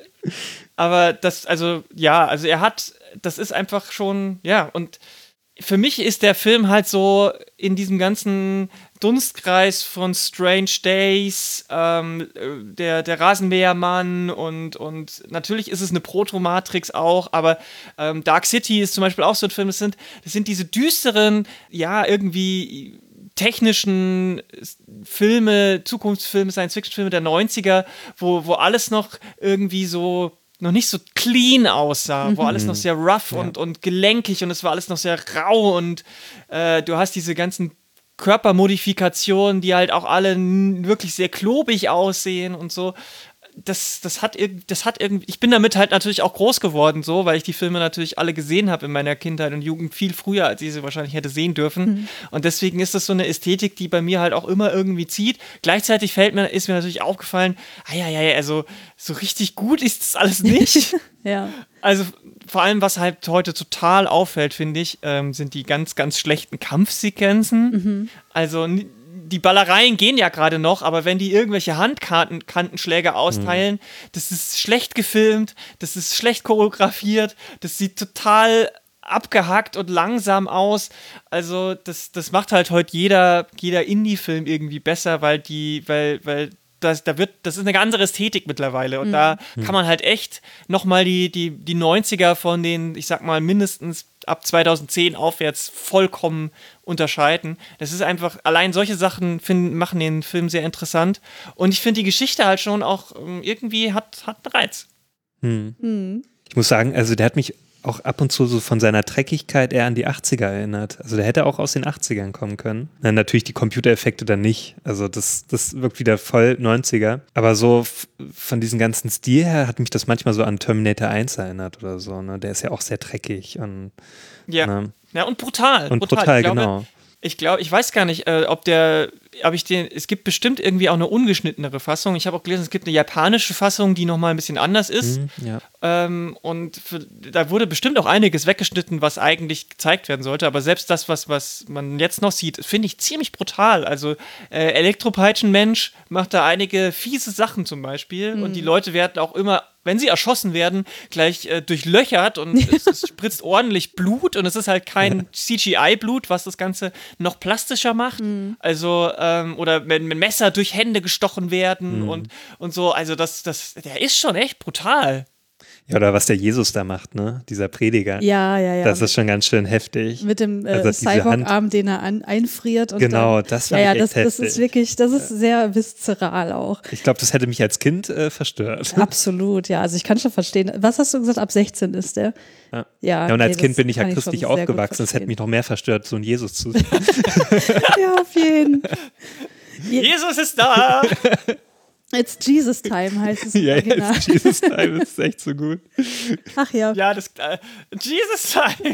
aber das, also ja, also er hat, das ist einfach schon, ja, und für mich ist der Film halt so in diesem ganzen Dunstkreis von Strange Days, ähm, der, der Rasenmähermann und, und natürlich ist es eine Proto-Matrix auch, aber ähm, Dark City ist zum Beispiel auch so ein Film, das sind, das sind diese düsteren, ja, irgendwie technischen Filme, Zukunftsfilme, Science-Fiction-Filme der neunziger, wo, wo alles noch irgendwie so noch nicht so clean aussah, wo alles noch sehr rough und, und gelenkig und es war alles noch sehr rau und äh, du hast diese ganzen Körpermodifikationen, die halt auch alle n- wirklich sehr klobig aussehen und so. Das, das hat irgendwie, das hat irgendwie, ich bin damit halt natürlich auch groß geworden, so, weil ich die Filme natürlich alle gesehen habe in meiner Kindheit und Jugend viel früher, als ich sie wahrscheinlich hätte sehen dürfen. Mhm. Und deswegen ist das so eine Ästhetik, die bei mir halt auch immer irgendwie zieht. Gleichzeitig fällt mir, ist mir natürlich aufgefallen, ah ja, ja, ja, also so richtig gut ist das alles nicht. Ja. Also vor allem, was halt heute total auffällt, finde ich, ähm, sind die ganz, ganz schlechten Kampfsequenzen. Mhm. Also n- die Ballereien gehen ja gerade noch, aber wenn die irgendwelche Handkantenschläge austeilen, das ist schlecht gefilmt, das ist schlecht choreografiert, das sieht total abgehackt und langsam aus. Also das, das macht halt heute jeder, jeder Indie-Film irgendwie besser, weil die, weil, weil das, da wird, das ist eine andere Ästhetik mittlerweile und Mhm. da kann man halt echt nochmal die, die, die neunziger von den, ich sag mal, mindestens ab zweitausendzehn aufwärts vollkommen unterscheiden. Das ist einfach, allein solche Sachen finden, machen den Film sehr interessant und ich finde die Geschichte halt schon auch ähm, irgendwie hat, hat einen Reiz. Hm. Mhm. Ich muss sagen, also der hat mich auch ab und zu so von seiner Dreckigkeit eher an die achtziger erinnert. Also der hätte auch aus den achtzigern kommen können. Na, natürlich die Computereffekte dann nicht. Also das, das wirkt wieder voll neunziger. Aber so f- von diesem ganzen Stil her hat mich das manchmal so an Terminator eins erinnert oder so. Ne? Der ist ja auch sehr dreckig und, Ja, ne? ja und brutal. und brutal, ich glaube, genau. Ich glaube, ich weiß gar nicht, äh, ob der, ob ich den, es gibt bestimmt irgendwie auch eine ungeschnittenere Fassung. Ich habe auch gelesen, es gibt eine japanische Fassung, die nochmal ein bisschen anders ist. Mhm, ja. Ähm, und für, da wurde bestimmt auch einiges weggeschnitten, was eigentlich gezeigt werden sollte. Aber selbst das, was, was man jetzt noch sieht, finde ich ziemlich brutal. Also äh, Elektropeitschenmensch macht da einige fiese Sachen zum Beispiel. Mhm. Und die Leute werden auch immer, wenn sie erschossen werden, gleich äh, durchlöchert und es, es spritzt ordentlich Blut. Und es ist halt kein C G I-Blut, was das Ganze noch plastischer macht. Also, ähm, oder wenn mit Messer durch Hände gestochen werden Mhm. und, und so. Also das, das, der ist schon echt brutal. Ja, oder was der Jesus da macht, ne? Dieser Prediger. Ja, ja, ja. Das ist schon ganz schön heftig. Mit dem äh, Also diese Hand- Cyborg-Arm, den er an, einfriert. Und Genau, dann, das war ja, ja, echt das, das ist heftig. wirklich, das ist sehr viszeral auch. Ich glaube, das hätte mich als Kind äh, verstört. Absolut, ja. Also ich kann schon verstehen. Was hast du gesagt? Ab sechzehn ist der? Ja. Ja, Ja, und als nee, Kind das bin ich ja kann christlich schon sehr gut aufgewachsen. Das hätte mich noch mehr verstört, so einen Jesus zu sehen. Ja, auf jeden. Jesus ist da! It's Jesus Time heißt es im Ja, Original. jetzt Jesus Time ist echt so gut. Ach ja. Ja, das äh, Jesus Time!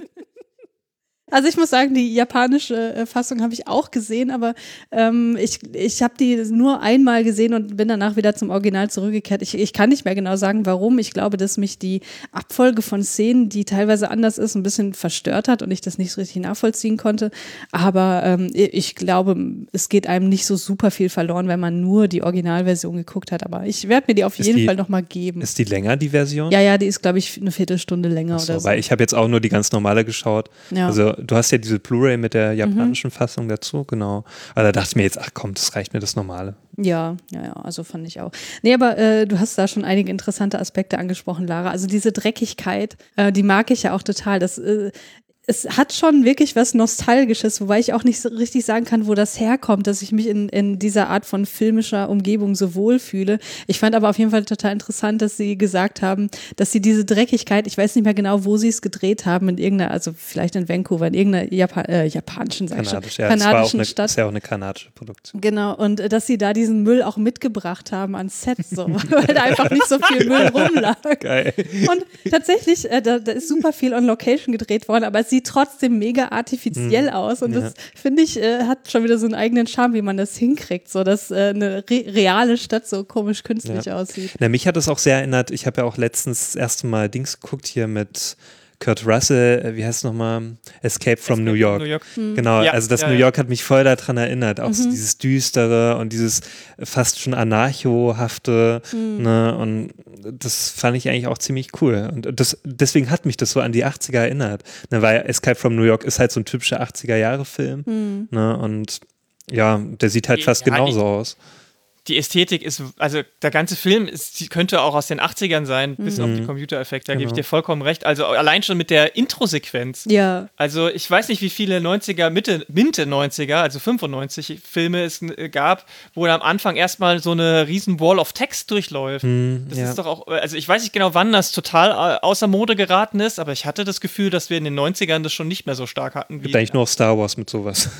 Also ich muss sagen, die japanische äh, Fassung habe ich auch gesehen, aber ähm, ich, ich habe die nur einmal gesehen und bin danach wieder zum Original zurückgekehrt. Ich, ich kann nicht mehr genau sagen, warum. Ich glaube, dass mich die Abfolge von Szenen, die teilweise anders ist, ein bisschen verstört hat und ich das nicht so richtig nachvollziehen konnte. Aber ähm, ich glaube, es geht einem nicht so super viel verloren, wenn man nur die Originalversion geguckt hat. Aber ich werde mir die auf Ist jeden die- Fall nochmal geben. Ist die länger, die Version? Ja, ja, die ist, glaube ich, eine Viertelstunde länger Ach so, oder so. weil ich habe jetzt auch nur die ganz normale geschaut. Ja. Also du hast ja diese Blu-ray mit der japanischen mhm. Fassung dazu, genau. Aber da dachte ich mir jetzt, ach komm, das reicht mir das Normale. Ja, ja, ja, also fand ich auch. Nee, aber äh, du hast da schon einige interessante Aspekte angesprochen, Lara. Also diese Dreckigkeit, äh, die mag ich ja auch total. Das äh, Es hat schon wirklich was Nostalgisches, wobei ich auch nicht so richtig sagen kann, wo das herkommt, dass ich mich in, in dieser Art von filmischer Umgebung so wohlfühle. Ich fand aber auf jeden Fall total interessant, dass sie gesagt haben, dass sie diese Dreckigkeit, ich weiß nicht mehr genau, wo sie es gedreht haben, in irgendeiner, also vielleicht in Vancouver, in irgendeiner Japan, äh, japanischen, sag ich schon, ja, kanadischen das war auch eine, Stadt. Das ist ja auch eine kanadische Produktion. Genau, und äh, dass sie da diesen Müll auch mitgebracht haben ans Set, so, weil da einfach nicht so viel Müll rumlag. Geil. Und tatsächlich, äh, da, da ist super viel on Location gedreht worden, aber es sieht trotzdem mega artifiziell mhm. aus und ja. das, finde ich, äh, hat schon wieder so einen eigenen Charme, wie man das hinkriegt, so dass äh, eine re- reale Stadt so komisch künstlich ja. aussieht. Na, mich hat es auch sehr erinnert, ich habe ja auch letztens das erste Mal Dings geguckt hier mit Kurt Russell, wie heißt es nochmal? Escape from Escape New York. New York. Mhm. Genau, ja, also das ja, New ja. York hat mich voll daran erinnert, auch mhm. so dieses Düstere und dieses fast schon Anarchohafte, mhm. ne, und das fand ich eigentlich auch ziemlich cool und das, deswegen hat mich das so an die achtziger erinnert, ne, weil Escape from New York ist halt so ein typischer achtziger-Jahre-Film, mhm. ne, und ja, der sieht halt fast ja, genauso ich, aus. Die Ästhetik ist, also der ganze Film ist, könnte auch aus den achtzigern sein, bis mhm. auf die Computereffekte, da genau. gebe ich dir vollkommen recht. Also allein schon mit der Intro-Sequenz. Ja. Also ich weiß nicht, wie viele neunziger, Mitte, Mitte neunziger, also fünfundneunzig Filme es gab, wo am Anfang erstmal so eine riesen Wall of Text durchläuft. Mhm, das ja. ist doch auch, also ich weiß nicht genau, wann das total außer Mode geraten ist, aber ich hatte das Gefühl, dass wir in den neunzigern das schon nicht mehr so stark hatten. Gibt eigentlich nur auf Star Wars mit sowas.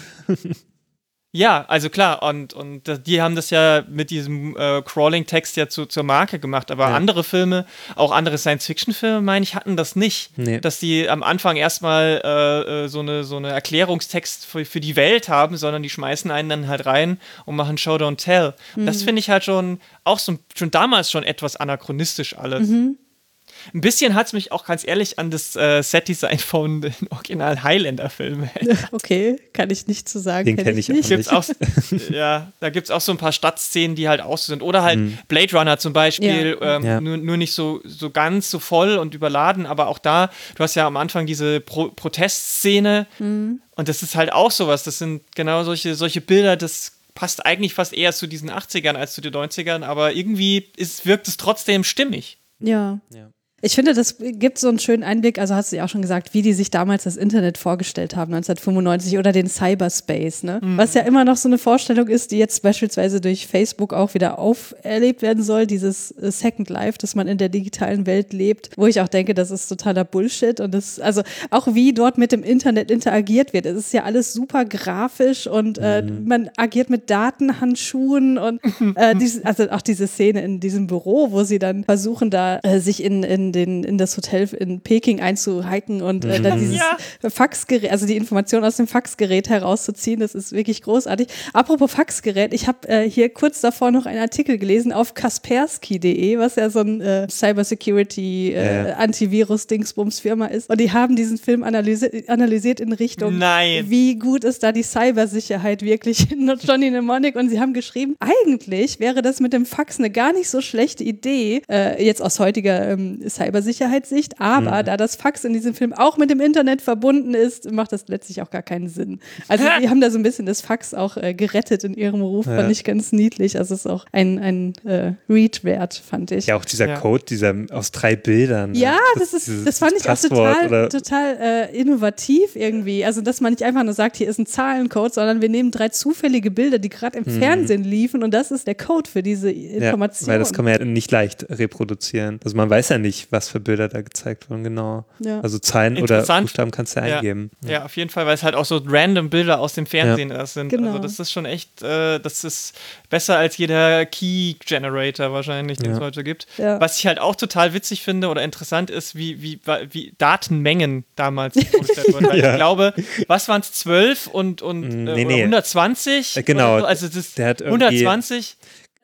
Ja, also klar, und, und die haben das ja mit diesem äh, Crawling-Text ja zu, zur Marke gemacht, aber ja. andere Filme, auch andere Science-Fiction-Filme, meine ich, hatten das nicht. Nee. Dass die am Anfang erstmal äh, so eine so eine Erklärungstext für, für die Welt haben, sondern die schmeißen einen dann halt rein und machen Show, Don't Tell. Mhm. Das finde ich halt schon, auch so, schon damals schon etwas anachronistisch alles. Mhm. Ein bisschen hat es mich auch ganz ehrlich an das äh, Set-Design von den original Highlander-Filmen. Okay, kann ich nicht zu sagen. Den kenne kenn ich nicht. Gibt's auch, ja, da gibt es auch so ein paar Stadtszenen, die halt auch so sind. Oder halt mhm. Blade Runner zum Beispiel, ja. Ähm, ja. Nur, nur nicht so, so ganz so voll und überladen, aber auch da, du hast ja am Anfang diese Pro- Protestszene mhm. und das ist halt auch sowas, das sind genau solche, solche Bilder, das passt eigentlich fast eher zu diesen achtzigern als zu den neunzigern, aber irgendwie ist, wirkt es trotzdem stimmig. Ja. ja. Ich finde, das gibt so einen schönen Einblick, also hast du ja auch schon gesagt, wie die sich damals das Internet vorgestellt haben, neunzehnhundertfünfundneunzig oder den Cyberspace, ne? Mhm. Was ja immer noch so eine Vorstellung ist, die jetzt beispielsweise durch Facebook auch wieder auferlebt werden soll, dieses Second Life, dass man in der digitalen Welt lebt, wo ich auch denke, das ist totaler Bullshit und das, also auch wie dort mit dem Internet interagiert wird, es ist ja alles super grafisch und äh, mhm. man agiert mit Datenhandschuhen und äh, diese, also auch diese Szene in diesem Büro, wo sie dann versuchen, da äh, sich in, in Den, in das Hotel in Peking einzuhiken und äh, dann dieses ja. Faxgerät, also die Information aus dem Faxgerät herauszuziehen, das ist wirklich großartig. Apropos Faxgerät, ich habe äh, hier kurz davor noch einen Artikel gelesen auf kaspersky punkt de, was ja so ein äh, Cybersecurity äh, ja. Antivirus-Dingsbums-Firma ist und die haben diesen Film analysi- analysiert in Richtung, Nein. wie gut ist da die Cybersicherheit wirklich in Johnny Mnemonic und sie haben geschrieben, eigentlich wäre das mit dem Fax eine gar nicht so schlechte Idee, äh, jetzt aus heutiger ähm, Cybersicherheitssicht, aber mhm. da das Fax in diesem Film auch mit dem Internet verbunden ist, macht das letztlich auch gar keinen Sinn. Also die haben da so ein bisschen das Fax auch äh, gerettet in ihrem Ruf, ja. fand ich ganz niedlich. Also es ist auch ein, ein äh, Read wert, fand ich. Ja, auch dieser ja. Code, dieser aus drei Bildern. Ja, das ist, dieses, das fand ich auch total, total äh, innovativ irgendwie. Also dass man nicht einfach nur sagt, hier ist ein Zahlencode, sondern wir nehmen drei zufällige Bilder, die gerade im mhm. Fernsehen liefen und das ist der Code für diese Information. Ja, weil das kann man ja nicht leicht reproduzieren. Also man weiß ja nicht, was für Bilder da gezeigt wurden, genau. Ja. Also Zahlen oder Buchstaben kannst du ja eingeben. Ja. ja, auf jeden Fall, weil es halt auch so random Bilder aus dem Fernsehen ja. sind. Genau. Also das ist schon echt, äh, das ist besser als jeder Key-Generator wahrscheinlich, den ja. es heute gibt. Ja. Was ich halt auch total witzig finde oder interessant ist, wie, wie, wie Datenmengen damals produziert wurden. Weil ja. ich glaube, was waren es, zwölf und, und nee, äh, nee. hundertzwanzig? Genau. So? Also das Der hat hundertzwanzig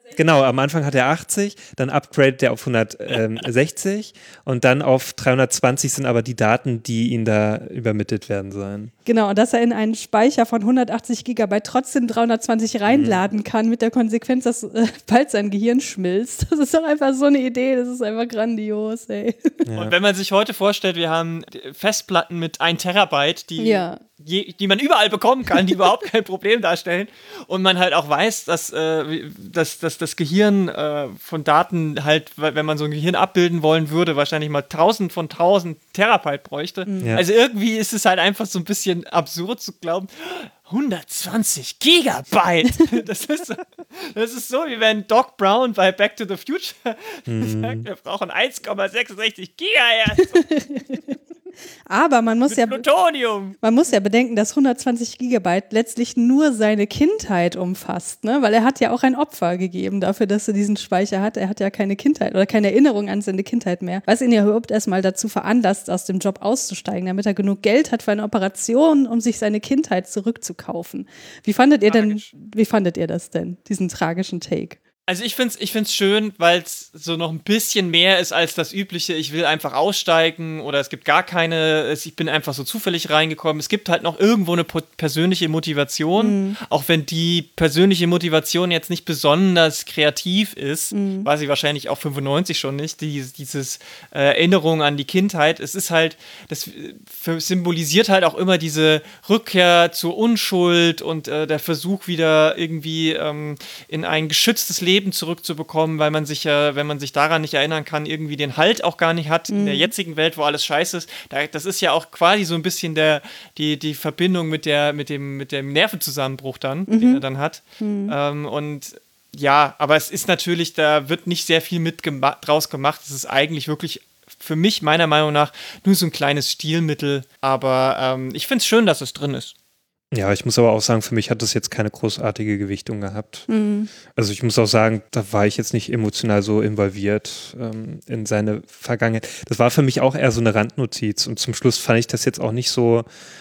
Genau, am Anfang hat er achtzig, dann upgradet er auf hundertsechzig und dann auf dreihundertzwanzig sind aber die Daten, die ihm da übermittelt werden sollen. Genau, und dass er in einen Speicher von hundertachtzig Gigabyte trotzdem dreihundertzwanzig reinladen kann, mit der Konsequenz, dass äh, bald sein Gehirn schmilzt. Das ist doch einfach so eine Idee, das ist einfach grandios, ey. Ja. Und wenn man sich heute vorstellt, wir haben Festplatten mit ein Terabyte, die, ja. je, die man überall bekommen kann, die überhaupt kein Problem darstellen und man halt auch weiß, dass, äh, dass, dass das Gehirn äh, von Daten halt, wenn man so ein Gehirn abbilden wollen würde, wahrscheinlich mal tausend von tausend Terabyte bräuchte. Ja. Also irgendwie ist es halt einfach so ein bisschen absurd zu glauben, hundertzwanzig Gigabyte. Das ist, so, das ist so, wie wenn Doc Brown bei Back to the Future mhm. sagt, wir brauchen eins Komma sechsundsechzig Gigahertz. Aber man muss, ja, Plutonium. man muss ja bedenken, dass hundertzwanzig Gigabyte letztlich nur seine Kindheit umfasst, ne? Weil er hat ja auch ein Opfer gegeben dafür, dass er diesen Speicher hat. Er hat ja keine Kindheit oder keine Erinnerung an seine Kindheit mehr, was ihn ja überhaupt erstmal dazu veranlasst, aus dem Job auszusteigen, damit er genug Geld hat für eine Operation, um sich seine Kindheit zurückzukaufen. Wie fandet ihr denn, wie fandet ihr das denn, diesen tragischen Take? Also ich find's, ich find's schön, weil es so noch ein bisschen mehr ist als das übliche, ich will einfach aussteigen oder es gibt gar keine, ich bin einfach so zufällig reingekommen. Es gibt halt noch irgendwo eine persönliche Motivation, mhm. auch wenn die persönliche Motivation jetzt nicht besonders kreativ ist, mhm. war sie wahrscheinlich auch fünfundneunzig schon nicht, die, dieses äh, Erinnerung an die Kindheit. Es ist halt, das symbolisiert halt auch immer diese Rückkehr zur Unschuld und äh, der Versuch wieder irgendwie ähm, in ein geschütztes Leben zurückzubekommen, weil man sich ja, wenn man sich daran nicht erinnern kann, irgendwie den Halt auch gar nicht hat mhm. in der jetzigen Welt, wo alles scheiße ist. Da, das ist ja auch quasi so ein bisschen der, die, die Verbindung mit, der, mit, dem, mit dem Nervenzusammenbruch dann, mhm. den er dann hat. Mhm. Ähm, und ja, aber es ist natürlich, da wird nicht sehr viel mit gema- draus gemacht. Es ist eigentlich wirklich für mich, meiner Meinung nach, nur so ein kleines Stilmittel. Aber ähm, ich finde es schön, dass es drin ist. Ja, ich muss aber auch sagen, für mich hat das jetzt keine großartige Gewichtung gehabt. Mhm. Also ich muss auch sagen, da war ich jetzt nicht emotional so involviert ähm, in seine Vergangenheit. Das war für mich auch eher so eine Randnotiz und zum Schluss fand ich das jetzt auch nicht so,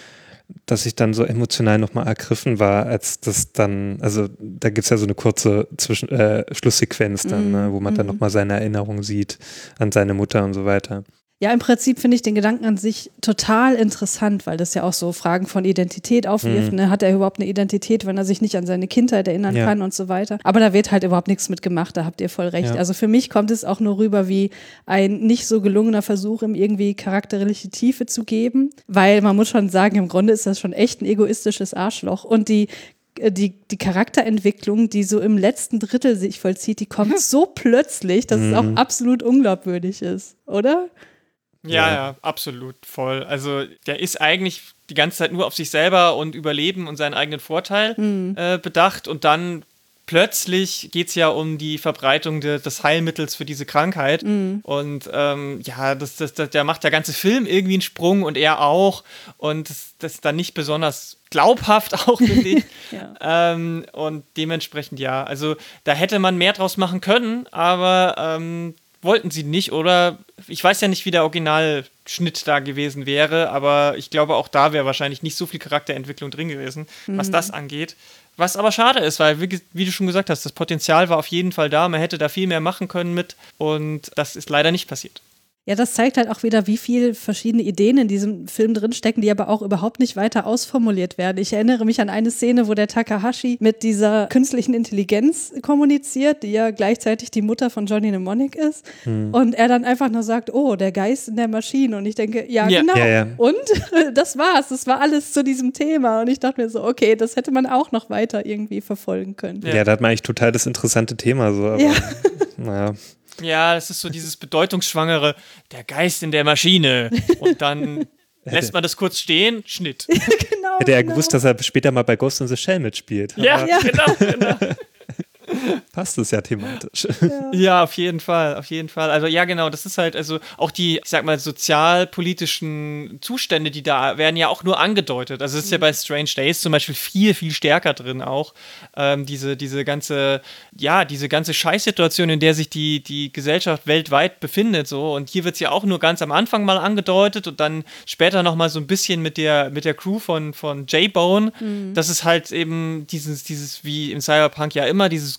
dass ich dann so emotional nochmal ergriffen war, als das dann, also da gibt es ja so eine kurze Zwischen, äh, Schlusssequenz dann, mhm. ne, wo man dann nochmal seine Erinnerung sieht an seine Mutter und so weiter. Ja, im Prinzip finde ich den Gedanken an sich total interessant, weil das ja auch so Fragen von Identität aufwirft. Mhm. Ne? Hat er überhaupt eine Identität, wenn er sich nicht an seine Kindheit erinnern ja. kann und so weiter? Aber da wird halt überhaupt nichts mit gemacht, da habt ihr voll recht. Ja. Also für mich kommt es auch nur rüber wie ein nicht so gelungener Versuch, ihm irgendwie charakterliche Tiefe zu geben, weil man muss schon sagen, im Grunde ist das schon echt ein egoistisches Arschloch. Und die Die, die Charakterentwicklung, die so im letzten Drittel sich vollzieht, die kommt so plötzlich, dass mhm. es auch absolut unglaubwürdig ist, oder? Ja, ja, absolut, voll. Also der ist eigentlich die ganze Zeit nur auf sich selber und Überleben und seinen eigenen Vorteil mhm. äh, bedacht und dann plötzlich geht es ja um die Verbreitung de, des Heilmittels für diese Krankheit mhm. und ähm, ja, das, das, das, der macht der ganze Film irgendwie einen Sprung und er auch und das, das ist dann nicht besonders glaubhaft auch, finde ich. ja. ähm, und dementsprechend ja, also da hätte man mehr draus machen können, aber ähm, wollten sie nicht, oder ich weiß ja nicht, wie der Originalschnitt da gewesen wäre, aber ich glaube, auch da wäre wahrscheinlich nicht so viel Charakterentwicklung drin gewesen, mhm. was das angeht. Was aber schade ist, weil, wie, wie du schon gesagt hast, das Potenzial war auf jeden Fall da, man hätte da viel mehr machen können mit und das ist leider nicht passiert. Ja, das zeigt halt auch wieder, wie viel verschiedene Ideen in diesem Film drinstecken, die aber auch überhaupt nicht weiter ausformuliert werden. Ich erinnere mich an eine Szene, wo der Takahashi mit dieser künstlichen Intelligenz kommuniziert, die ja gleichzeitig die Mutter von Johnny Mnemonic ist. Hm. Und er dann einfach nur sagt, oh, der Geist in der Maschine. Und ich denke, ja, ja. genau. Ja, ja. Und das war's. Das war alles zu diesem Thema. Und ich dachte mir so, okay, das hätte man auch noch weiter irgendwie verfolgen können. Ja, ja da hat man eigentlich total das interessante Thema. So, aber, ja. Naja. Ja, das ist so dieses bedeutungsschwangere, der Geist in der Maschine. Und dann lässt man das kurz stehen, Schnitt. genau, Hätte er genau. gewusst, dass er später mal bei Ghost in the Shell mitspielt. Ja, ja. genau, genau. Passt es ja thematisch. Ja. ja, auf jeden Fall, auf jeden Fall. Also ja, genau, das ist halt, also auch die, ich sag mal, sozialpolitischen Zustände, die da werden ja auch nur angedeutet. Also es ist mhm. ja bei Strange Days zum Beispiel viel, viel stärker drin auch. Ähm, diese, diese ganze, ja, diese ganze Scheißsituation, in der sich die, die Gesellschaft weltweit befindet, so. Und hier wird es ja auch nur ganz am Anfang mal angedeutet und dann später nochmal so ein bisschen mit der, mit der Crew von, von J-Bone. Mhm. Das ist halt eben dieses, dieses, wie im Cyberpunk ja immer, dieses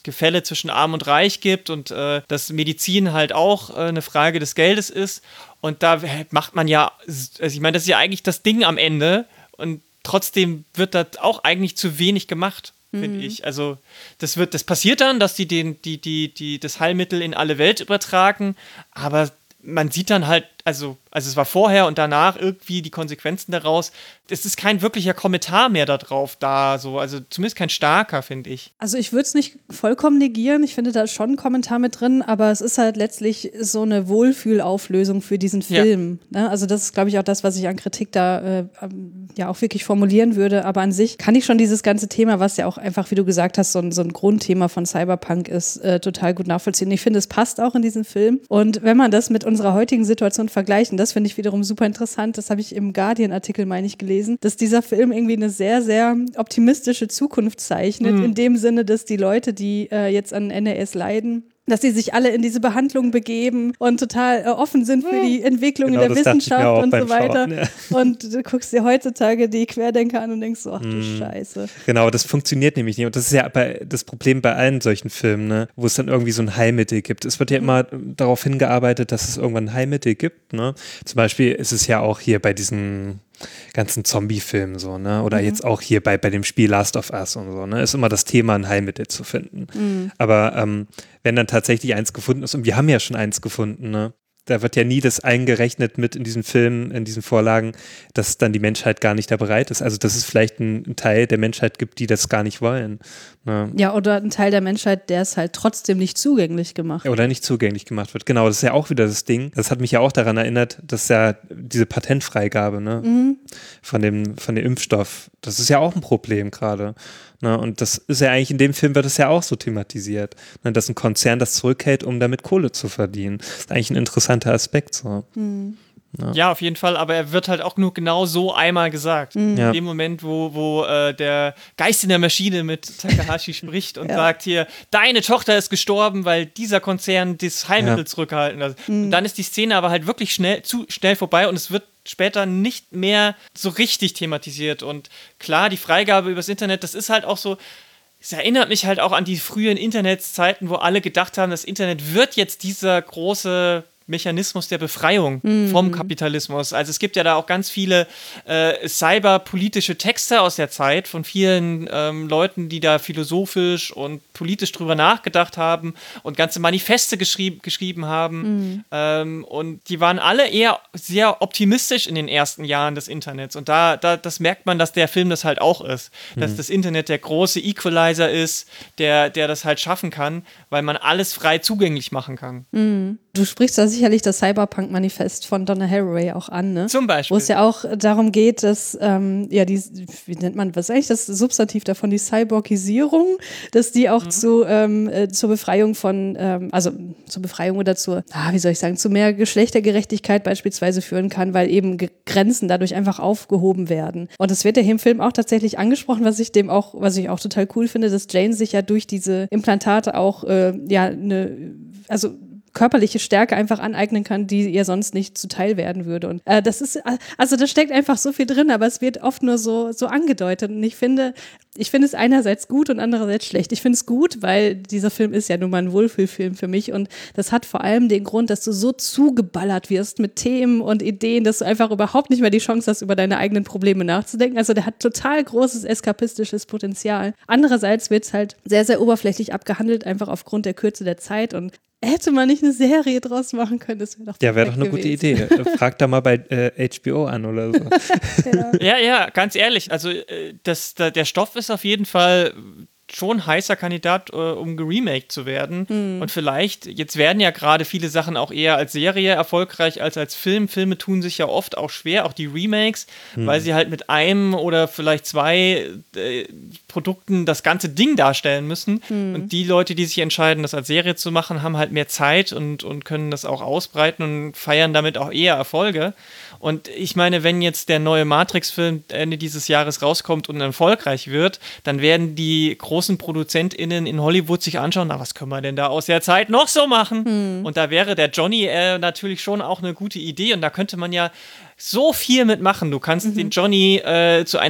Gefälle zwischen Arm und Reich gibt und äh, dass Medizin halt auch äh, eine Frage des Geldes ist. Und da macht man ja, also ich meine, das ist ja eigentlich das Ding am Ende und trotzdem wird das auch eigentlich zu wenig gemacht, finde mhm. ich. Also das wird, das passiert dann, dass die, den, die, die, die das Heilmittel in alle Welt übertragen, aber man sieht dann halt, also, also es war vorher und danach irgendwie die Konsequenzen daraus. Es ist kein wirklicher Kommentar mehr darauf da, so, also zumindest kein starker, finde ich. Also ich würde es nicht vollkommen negieren, ich finde da schon ein Kommentar mit drin, aber es ist halt letztlich so eine Wohlfühlauflösung für diesen Film. Ja. Ne? Also das ist, glaube ich, auch das, was ich an Kritik da äh, ja auch wirklich formulieren würde, aber an sich kann ich schon dieses ganze Thema, was ja auch einfach, wie du gesagt hast, so ein, so ein Grundthema von Cyberpunk ist, äh, total gut nachvollziehen. Ich finde, es passt auch in diesen Film und wenn man das mit unserer heutigen Situation vergleichen, das finde ich wiederum super interessant, das habe ich im Guardian-Artikel, meine ich, gelesen, dass dieser Film irgendwie eine sehr, sehr optimistische Zukunft zeichnet, mhm. in dem Sinne, dass die Leute, die äh, jetzt an N A S leiden, dass sie sich alle in diese Behandlung begeben und total äh, offen sind für die Entwicklung genau, in der Wissenschaft und so weiter. Schauen, ja. Und du guckst dir heutzutage die Querdenker an und denkst so, ach du mm. Scheiße. Genau, das funktioniert nämlich nicht. Und das ist ja bei, das Problem bei allen solchen Filmen, ne? Wo es dann irgendwie so ein Heilmittel gibt. Es wird ja immer mm. darauf hingearbeitet, dass es irgendwann ein Heilmittel gibt. Ne? Zum Beispiel ist es ja auch hier bei diesen ganzen Zombie-Filmen so, ne? Oder mhm. jetzt auch hier bei, bei dem Spiel Last of Us und so, ne? Ist immer das Thema, ein Heilmittel zu finden. Mhm. Aber ähm, wenn dann tatsächlich eins gefunden ist, und wir haben ja schon eins gefunden, ne? Da wird ja nie das eingerechnet mit in diesen Filmen, in diesen Vorlagen, dass dann die Menschheit gar nicht da bereit ist. Also dass es vielleicht einen Teil der Menschheit gibt, die das gar nicht wollen. Ne? Ja, oder ein Teil der Menschheit, der es halt trotzdem nicht zugänglich gemacht wird. Oder nicht zugänglich gemacht wird. Genau, das ist ja auch wieder das Ding. Das hat mich ja auch daran erinnert, dass ja diese Patentfreigabe, ne, mhm. von dem, von dem Impfstoff, das ist ja auch ein Problem gerade. Ne? Und das ist ja eigentlich, in dem Film wird es ja auch so thematisiert, ne? Dass ein Konzern das zurückhält, um damit Kohle zu verdienen. Das ist eigentlich ein interessanter Aspekt. So. Mhm. Ja. ja, auf jeden Fall, aber er wird halt auch nur genau so einmal gesagt. Mhm. Ja. In dem Moment, wo, wo äh, der Geist in der Maschine mit Takahashi spricht und ja. sagt hier, deine Tochter ist gestorben, weil dieser Konzern das Heilmittel ja. zurückgehalten hat. Mhm. Und dann ist die Szene aber halt wirklich schnell, zu schnell vorbei und es wird später nicht mehr so richtig thematisiert. Und klar, die Freigabe übers Internet, das ist halt auch so, es erinnert mich halt auch an die frühen Internetzeiten, wo alle gedacht haben, das Internet wird jetzt dieser große Mechanismus der Befreiung mhm. vom Kapitalismus. Also es gibt ja da auch ganz viele äh, cyberpolitische Texte aus der Zeit von vielen ähm, Leuten, die da philosophisch und politisch drüber nachgedacht haben und ganze Manifeste geschrieb, geschrieben haben. Mhm. Ähm, und die waren alle eher sehr optimistisch in den ersten Jahren des Internets. Und da, da das merkt man, dass der Film das halt auch ist. Mhm. Dass das Internet der große Equalizer ist, der, der das halt schaffen kann, weil man alles frei zugänglich machen kann. Mhm. Du sprichst da sicherlich das Cyberpunk-Manifest von Donna Haraway auch an, ne? Zum Beispiel. Wo es ja auch darum geht, dass, ähm, ja, die, wie nennt man, was ist eigentlich das Substantiv davon, die Cyborgisierung, dass die auch mhm. zu, ähm, äh, zur Befreiung von, ähm, also zur Befreiung oder zur, ah, wie soll ich sagen, zu mehr Geschlechtergerechtigkeit beispielsweise führen kann, weil eben Grenzen dadurch einfach aufgehoben werden. Und das wird ja hier im Film auch tatsächlich angesprochen, was ich dem auch, was ich auch total cool finde, dass Jane sich ja durch diese Implantate auch, äh, ja, eine, also körperliche Stärke einfach aneignen kann, die ihr sonst nicht zuteil werden würde. Und äh, das ist, also da steckt einfach so viel drin, aber es wird oft nur so, so angedeutet. Und ich finde, ich finde es einerseits gut und andererseits schlecht. Ich finde es gut, weil dieser Film ist ja nun mal ein Wohlfühlfilm für mich und das hat vor allem den Grund, dass du so zugeballert wirst mit Themen und Ideen, dass du einfach überhaupt nicht mehr die Chance hast, über deine eigenen Probleme nachzudenken. Also der hat total großes eskapistisches Potenzial. Andererseits wird es halt sehr, sehr oberflächlich abgehandelt, einfach aufgrund der Kürze der Zeit und hätte man nicht eine Serie draus machen können, das wäre doch Ja, wäre doch eine gute Idee. Frag da mal bei äh, H B O an oder so. Ja, ja, ja, ganz ehrlich. Also das, der Stoff ist auf jeden Fall schon heißer Kandidat, äh, um geremaked zu werden. Mhm. Und vielleicht, jetzt werden ja gerade viele Sachen auch eher als Serie erfolgreich als als Film. Filme tun sich ja oft auch schwer, auch die Remakes, mhm. weil sie halt mit einem oder vielleicht zwei äh, Produkten das ganze Ding darstellen müssen. Mhm. Und die Leute, die sich entscheiden, das als Serie zu machen, haben halt mehr Zeit und, und können das auch ausbreiten und feiern damit auch eher Erfolge. Und ich meine, wenn jetzt der neue Matrix-Film Ende dieses Jahres rauskommt und erfolgreich wird, dann werden die großen ProduzentInnen in Hollywood sich anschauen, na, was können wir denn da aus der Zeit noch so machen? Hm. Und da wäre der Johnny äh, natürlich schon auch eine gute Idee und da könnte man ja so viel mitmachen. Du kannst mhm. den Johnny äh, zu einer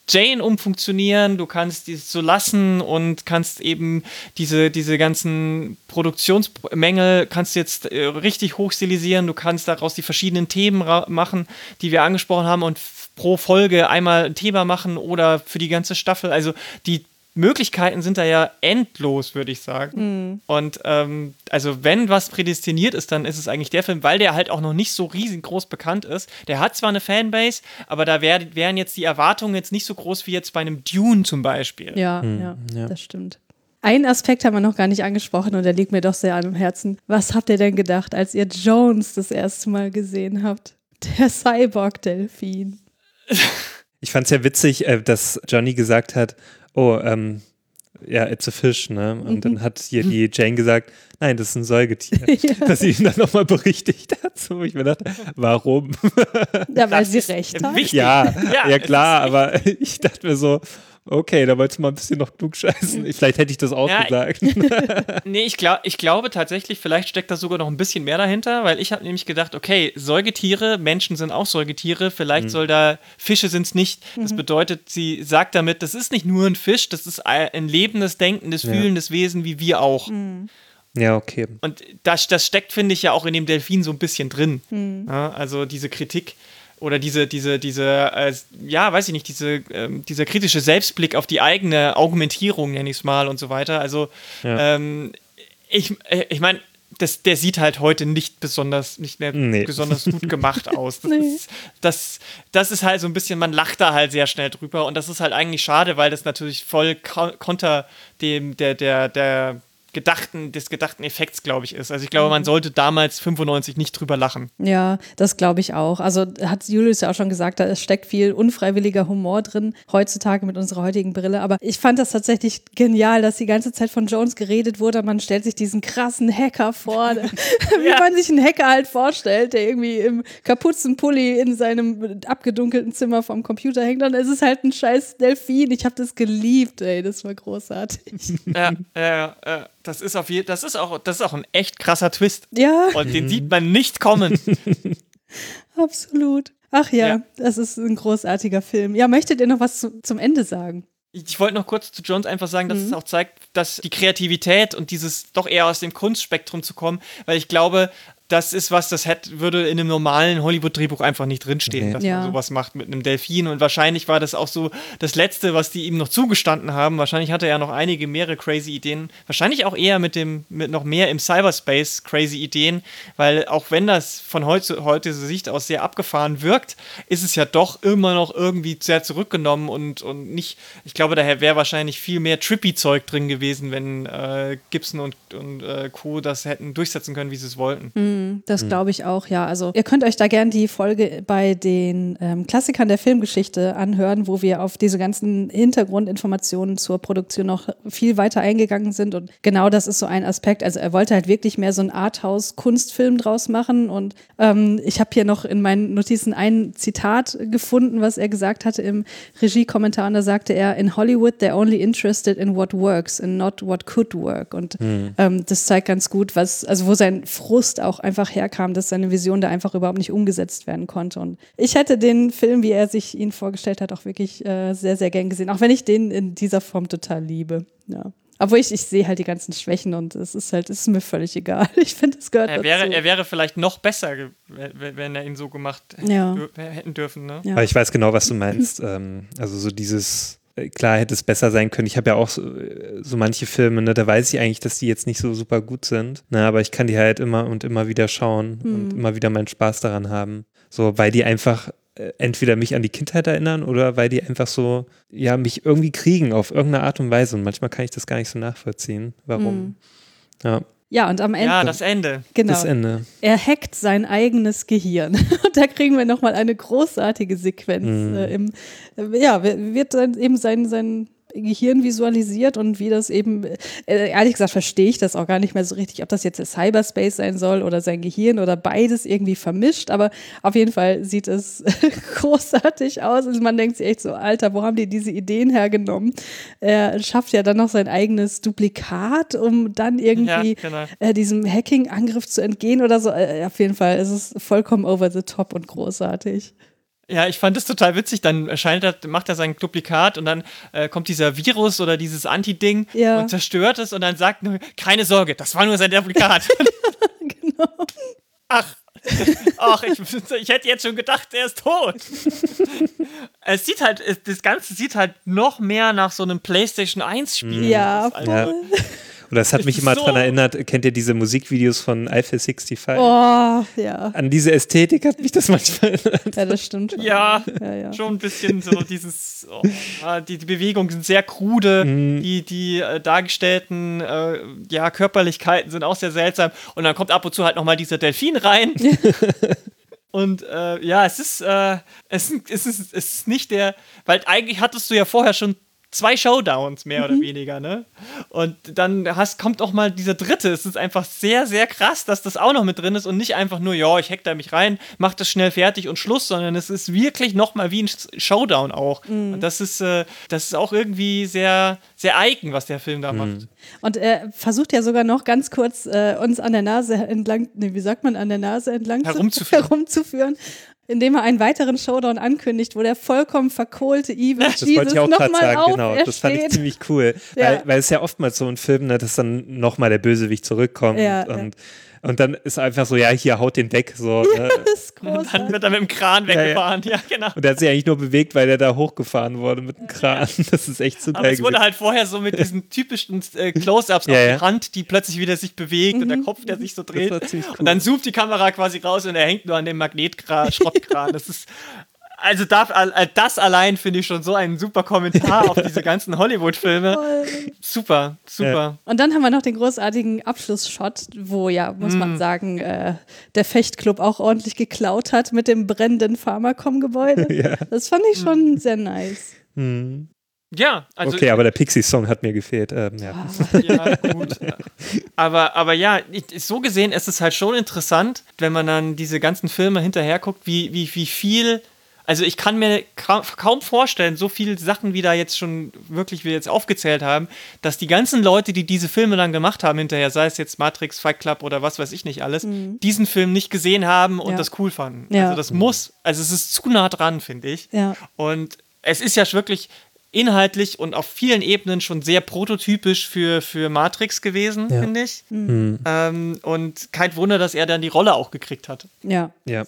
Jane umfunktionieren, du kannst dies so lassen und kannst eben diese, diese ganzen Produktionsmängel kannst jetzt äh, richtig hochstilisieren, du kannst daraus die verschiedenen Themen ra- machen, die wir angesprochen haben und f- pro Folge einmal ein Thema machen oder für die ganze Staffel, also die Möglichkeiten sind da ja endlos, würde ich sagen. Mhm. Und ähm, also wenn was prädestiniert ist, dann ist es eigentlich der Film, weil der halt auch noch nicht so riesengroß bekannt ist. Der hat zwar eine Fanbase, aber da wär, wären jetzt die Erwartungen jetzt nicht so groß wie jetzt bei einem Dune zum Beispiel. Ja, Mhm. ja, Ja. das stimmt. Einen Aspekt haben wir noch gar nicht angesprochen und der liegt mir doch sehr am Herzen. Was habt ihr denn gedacht, als ihr Jones das erste Mal gesehen habt? Der Cyborg-Delfin. Ich fand es ja witzig, äh, dass Johnny gesagt hat, oh, ähm, ja, it's a fish, ne? Und Mhm. dann hat hier die Jane gesagt, nein, das ist ein Säugetier. Ja. Dass sie ihn dann nochmal berichtigt hat. So, ich mir dachte, warum? Ja, weil Das sie ist recht hat. wichtig. Ja, Ja, ja es klar, aber ich dachte mir so, okay, da wolltest du mal ein bisschen noch klug scheißen. Vielleicht hätte ich das auch Ja, gesagt. Nee, ich, glaub, ich glaube tatsächlich, vielleicht steckt da sogar noch ein bisschen mehr dahinter, weil ich habe nämlich gedacht, okay, Säugetiere, Menschen sind auch Säugetiere, vielleicht Mhm. soll da, Fische sind es nicht. Das bedeutet, sie sagt damit, das ist nicht nur ein Fisch, das ist ein lebendes, denkendes, Ja. fühlendes Wesen wie wir auch. Ja, okay. Und das, das steckt, finde ich, ja auch in dem Delfin so ein bisschen drin. Ja, also diese Kritik oder diese, diese, diese, äh, ja, weiß ich nicht, diese, ähm, dieser kritische Selbstblick auf die eigene Augmentierung, nenne ich es mal, und so weiter. Also, Ja. ähm, ich, äh, ich meine, das, der sieht halt heute nicht besonders, nicht mehr Nee. besonders gut gemacht aus. Das, Nee. ist, das, das ist halt so ein bisschen, man lacht da halt sehr schnell drüber und das ist halt eigentlich schade, weil das natürlich voll ko- konter dem, der, der, der gedachten, des gedachten Effekts, glaube ich, ist. Also ich glaube, man sollte damals fünfundneunzig nicht drüber lachen. Ja, das glaube ich auch. Also hat Julius ja auch schon gesagt, da steckt viel unfreiwilliger Humor drin, heutzutage mit unserer heutigen Brille. Aber ich fand das tatsächlich genial, dass die ganze Zeit von Jones geredet wurde. Man stellt sich diesen krassen Hacker vor, wie Ja. man sich einen Hacker halt vorstellt, der irgendwie im Kapuzenpulli in seinem abgedunkelten Zimmer vom Computer hängt. Und es ist halt ein scheiß Delfin. Ich habe das geliebt, ey. Das war großartig. Ja, ja, ja. Das ist auf jeden, das ist auch, das ist auch ein echt krasser Twist. Ja, Und den sieht man nicht kommen. absolut. Ach ja, Ja. das ist ein großartiger Film. Ja, möchtet ihr noch was zu, zum Ende sagen? Ich, ich wollte noch kurz zu Jones einfach sagen, dass es auch zeigt, dass die Kreativität und dieses doch eher aus dem Kunstspektrum zu kommen, weil ich glaube, das ist was, das hätte, würde in einem normalen Hollywood-Drehbuch einfach nicht drinstehen, Nee. dass Ja. man sowas macht mit einem Delfin. Und wahrscheinlich war das auch so das Letzte, was die ihm noch zugestanden haben. Wahrscheinlich hatte er noch einige mehrere crazy Ideen. Wahrscheinlich auch eher mit dem, mit noch mehr im Cyberspace crazy Ideen, weil auch wenn das von heute, heute Sicht aus sehr abgefahren wirkt, ist es ja doch immer noch irgendwie sehr zurückgenommen und, und nicht, ich glaube, daher wäre wahrscheinlich viel mehr Trippy-Zeug drin gewesen, wenn äh, Gibson und, und äh, Co. das hätten durchsetzen können, wie sie es wollten. Das glaube ich auch, ja. Also ihr könnt euch da gerne die Folge bei den ähm, Klassikern der Filmgeschichte anhören, wo wir auf diese ganzen Hintergrundinformationen zur Produktion noch viel weiter eingegangen sind. Und genau das ist so ein Aspekt. Also er wollte halt wirklich mehr so einen Arthouse-Kunstfilm draus machen. Und ähm, ich habe hier noch in meinen Notizen ein Zitat gefunden, was er gesagt hatte im Regiekommentar. Und da sagte er, in Hollywood they're only interested in what works and not what could work. Und ähm, das zeigt ganz gut, was, also wo sein Frust auch einfach herkam, dass seine Vision da einfach überhaupt nicht umgesetzt werden konnte. Und ich hätte den Film, wie er sich ihn vorgestellt hat, auch wirklich äh, sehr, sehr gern gesehen. Auch wenn ich den in dieser Form total liebe. Ja. Obwohl ich, ich sehe halt die ganzen Schwächen und es ist halt, es ist mir völlig egal. Ich finde, es gehört Er wäre, dazu. er wäre vielleicht noch besser, ge- wenn er ihn so gemacht hätte, Ja. dür- hätten dürfen. Ne? Ja. Aber ich weiß genau, was du meinst. ähm, also so dieses, äh, klar hätte es besser sein können. Ich habe ja auch so, äh, so manche Filme, ne, da weiß ich eigentlich, dass die jetzt nicht so super gut sind. Ne, aber ich kann die halt immer und immer wieder schauen und immer wieder meinen Spaß daran haben. So, weil die einfach äh, entweder mich an die Kindheit erinnern oder weil die einfach so, ja, mich irgendwie kriegen auf irgendeine Art und Weise. Und manchmal kann ich das gar nicht so nachvollziehen. Warum? Ja, Ja, und am Ende, Ja, das Ende. genau, das Ende. er hackt sein eigenes Gehirn. Und da kriegen wir nochmal eine großartige Sequenz. Mhm. Äh, im, äh, ja, wird dann eben sein, sein Gehirn visualisiert und wie das eben, äh, ehrlich gesagt verstehe ich das auch gar nicht mehr so richtig, ob das jetzt der Cyberspace sein soll oder sein Gehirn oder beides irgendwie vermischt, aber auf jeden Fall sieht es großartig aus. Also man denkt sich echt so, Alter, wo haben die diese Ideen hergenommen? Er schafft ja dann noch sein eigenes Duplikat, um dann irgendwie Ja, genau. äh, diesem Hacking-Angriff zu entgehen oder so. Äh, auf jeden Fall ist es vollkommen over the top und großartig. Ja, ich fand das total witzig. Dann erscheint er, macht er sein Duplikat und dann äh, kommt dieser Virus oder dieses Anti-Ding Ja. und zerstört es und dann sagt nur, keine Sorge, das war nur sein Duplikat. Genau. Ach, ach ich, ich hätte jetzt schon gedacht, er ist tot. Es sieht halt, es- das Ganze sieht halt noch mehr nach so einem PlayStation eins Spiel. Ja, Also, Ja. Und das hat Es mich ist immer so- dran erinnert, kennt ihr diese Musikvideos von Eiffel sechsundsiebzig? Oh, ja. An diese Ästhetik hat mich das manchmal erinnert. Ja, das stimmt. schon. Ja, Ja, ja. schon ein bisschen so dieses, oh, ah, die, die Bewegungen sind sehr krude, die, die äh, dargestellten äh, ja, Körperlichkeiten sind auch sehr seltsam und dann kommt ab und zu halt nochmal dieser Delfin rein. Und äh, ja, es ist, äh, es, ist- es, ist, es ist nicht der, weil eigentlich hattest du ja vorher schon zwei Showdowns, mehr oder weniger, ne? Und dann hast, kommt auch mal dieser dritte. Es ist einfach sehr, sehr krass, dass das auch noch mit drin ist und nicht einfach nur, ja, ich hack da mich rein, mach das schnell fertig und Schluss, sondern es ist wirklich nochmal wie ein Showdown auch. Und das ist, äh, das ist auch irgendwie sehr, sehr eigen, was der Film da macht. Und er versucht ja sogar noch ganz kurz äh, uns an der Nase entlang, nee, wie sagt man, an der Nase entlang zu- Herumzuführen. herumzuführen, indem er einen weiteren Showdown ankündigt, wo der vollkommen verkohlte Evil Das Jesus wollte ich auch gerade nochmal sagen, genau. Das fand ich aufersteht. ziemlich cool. Ja. Weil, weil es ja oftmals so ein Film, ne, dass dann nochmal der Bösewicht zurückkommt Ja, und, und dann ist einfach so, ja, hier haut den weg. So, ne? Das ist Dann großartig. wird er mit dem Kran Ja, ja. weggefahren. Ja, genau. Und der hat sich eigentlich nur bewegt, weil er da hochgefahren wurde mit dem Kran. Das ist echt so Aber geil es wurde gewesen. halt vorher so mit diesen typischen äh, Close-Ups Ja, auf ja. die Hand, die plötzlich wieder sich bewegt und der Kopf, der sich so dreht. war ziemlich cool. Und dann zoomt die Kamera quasi raus und er hängt nur an dem Magnetkran-Schrottkran. Das ist, also da, äh, das allein finde ich schon so einen super Kommentar auf diese ganzen Hollywood-Filme. Super, super. Und dann haben wir noch den großartigen Abschlussshot, wo ja, muss man sagen, äh, der Fechtclub auch ordentlich geklaut hat mit dem brennenden Pharmacom-Gebäude. Ja. Das fand ich schon sehr nice. Ja, also Okay, aber der Pixies-Song hat mir gefehlt. Ähm, ja. ja, gut. Aber, aber ja, ich- so gesehen ist es halt schon interessant, wenn man dann diese ganzen Filme hinterher guckt, wie, wie, wie viel. Also ich kann mir ka- kaum vorstellen, so viele Sachen, wie da jetzt schon wirklich wir jetzt aufgezählt haben, dass die ganzen Leute, die diese Filme dann gemacht haben hinterher, sei es jetzt Matrix, Fight Club oder was weiß ich nicht alles, diesen Film nicht gesehen haben und Ja. das cool fanden. Ja. Also das muss, also es ist zu nah dran, finde ich. Ja. Und es ist ja wirklich inhaltlich und auf vielen Ebenen schon sehr prototypisch für, für Matrix gewesen, Ja. finde ich. Ähm, und kein Wunder, dass er dann die Rolle auch gekriegt hat. Ja. ja.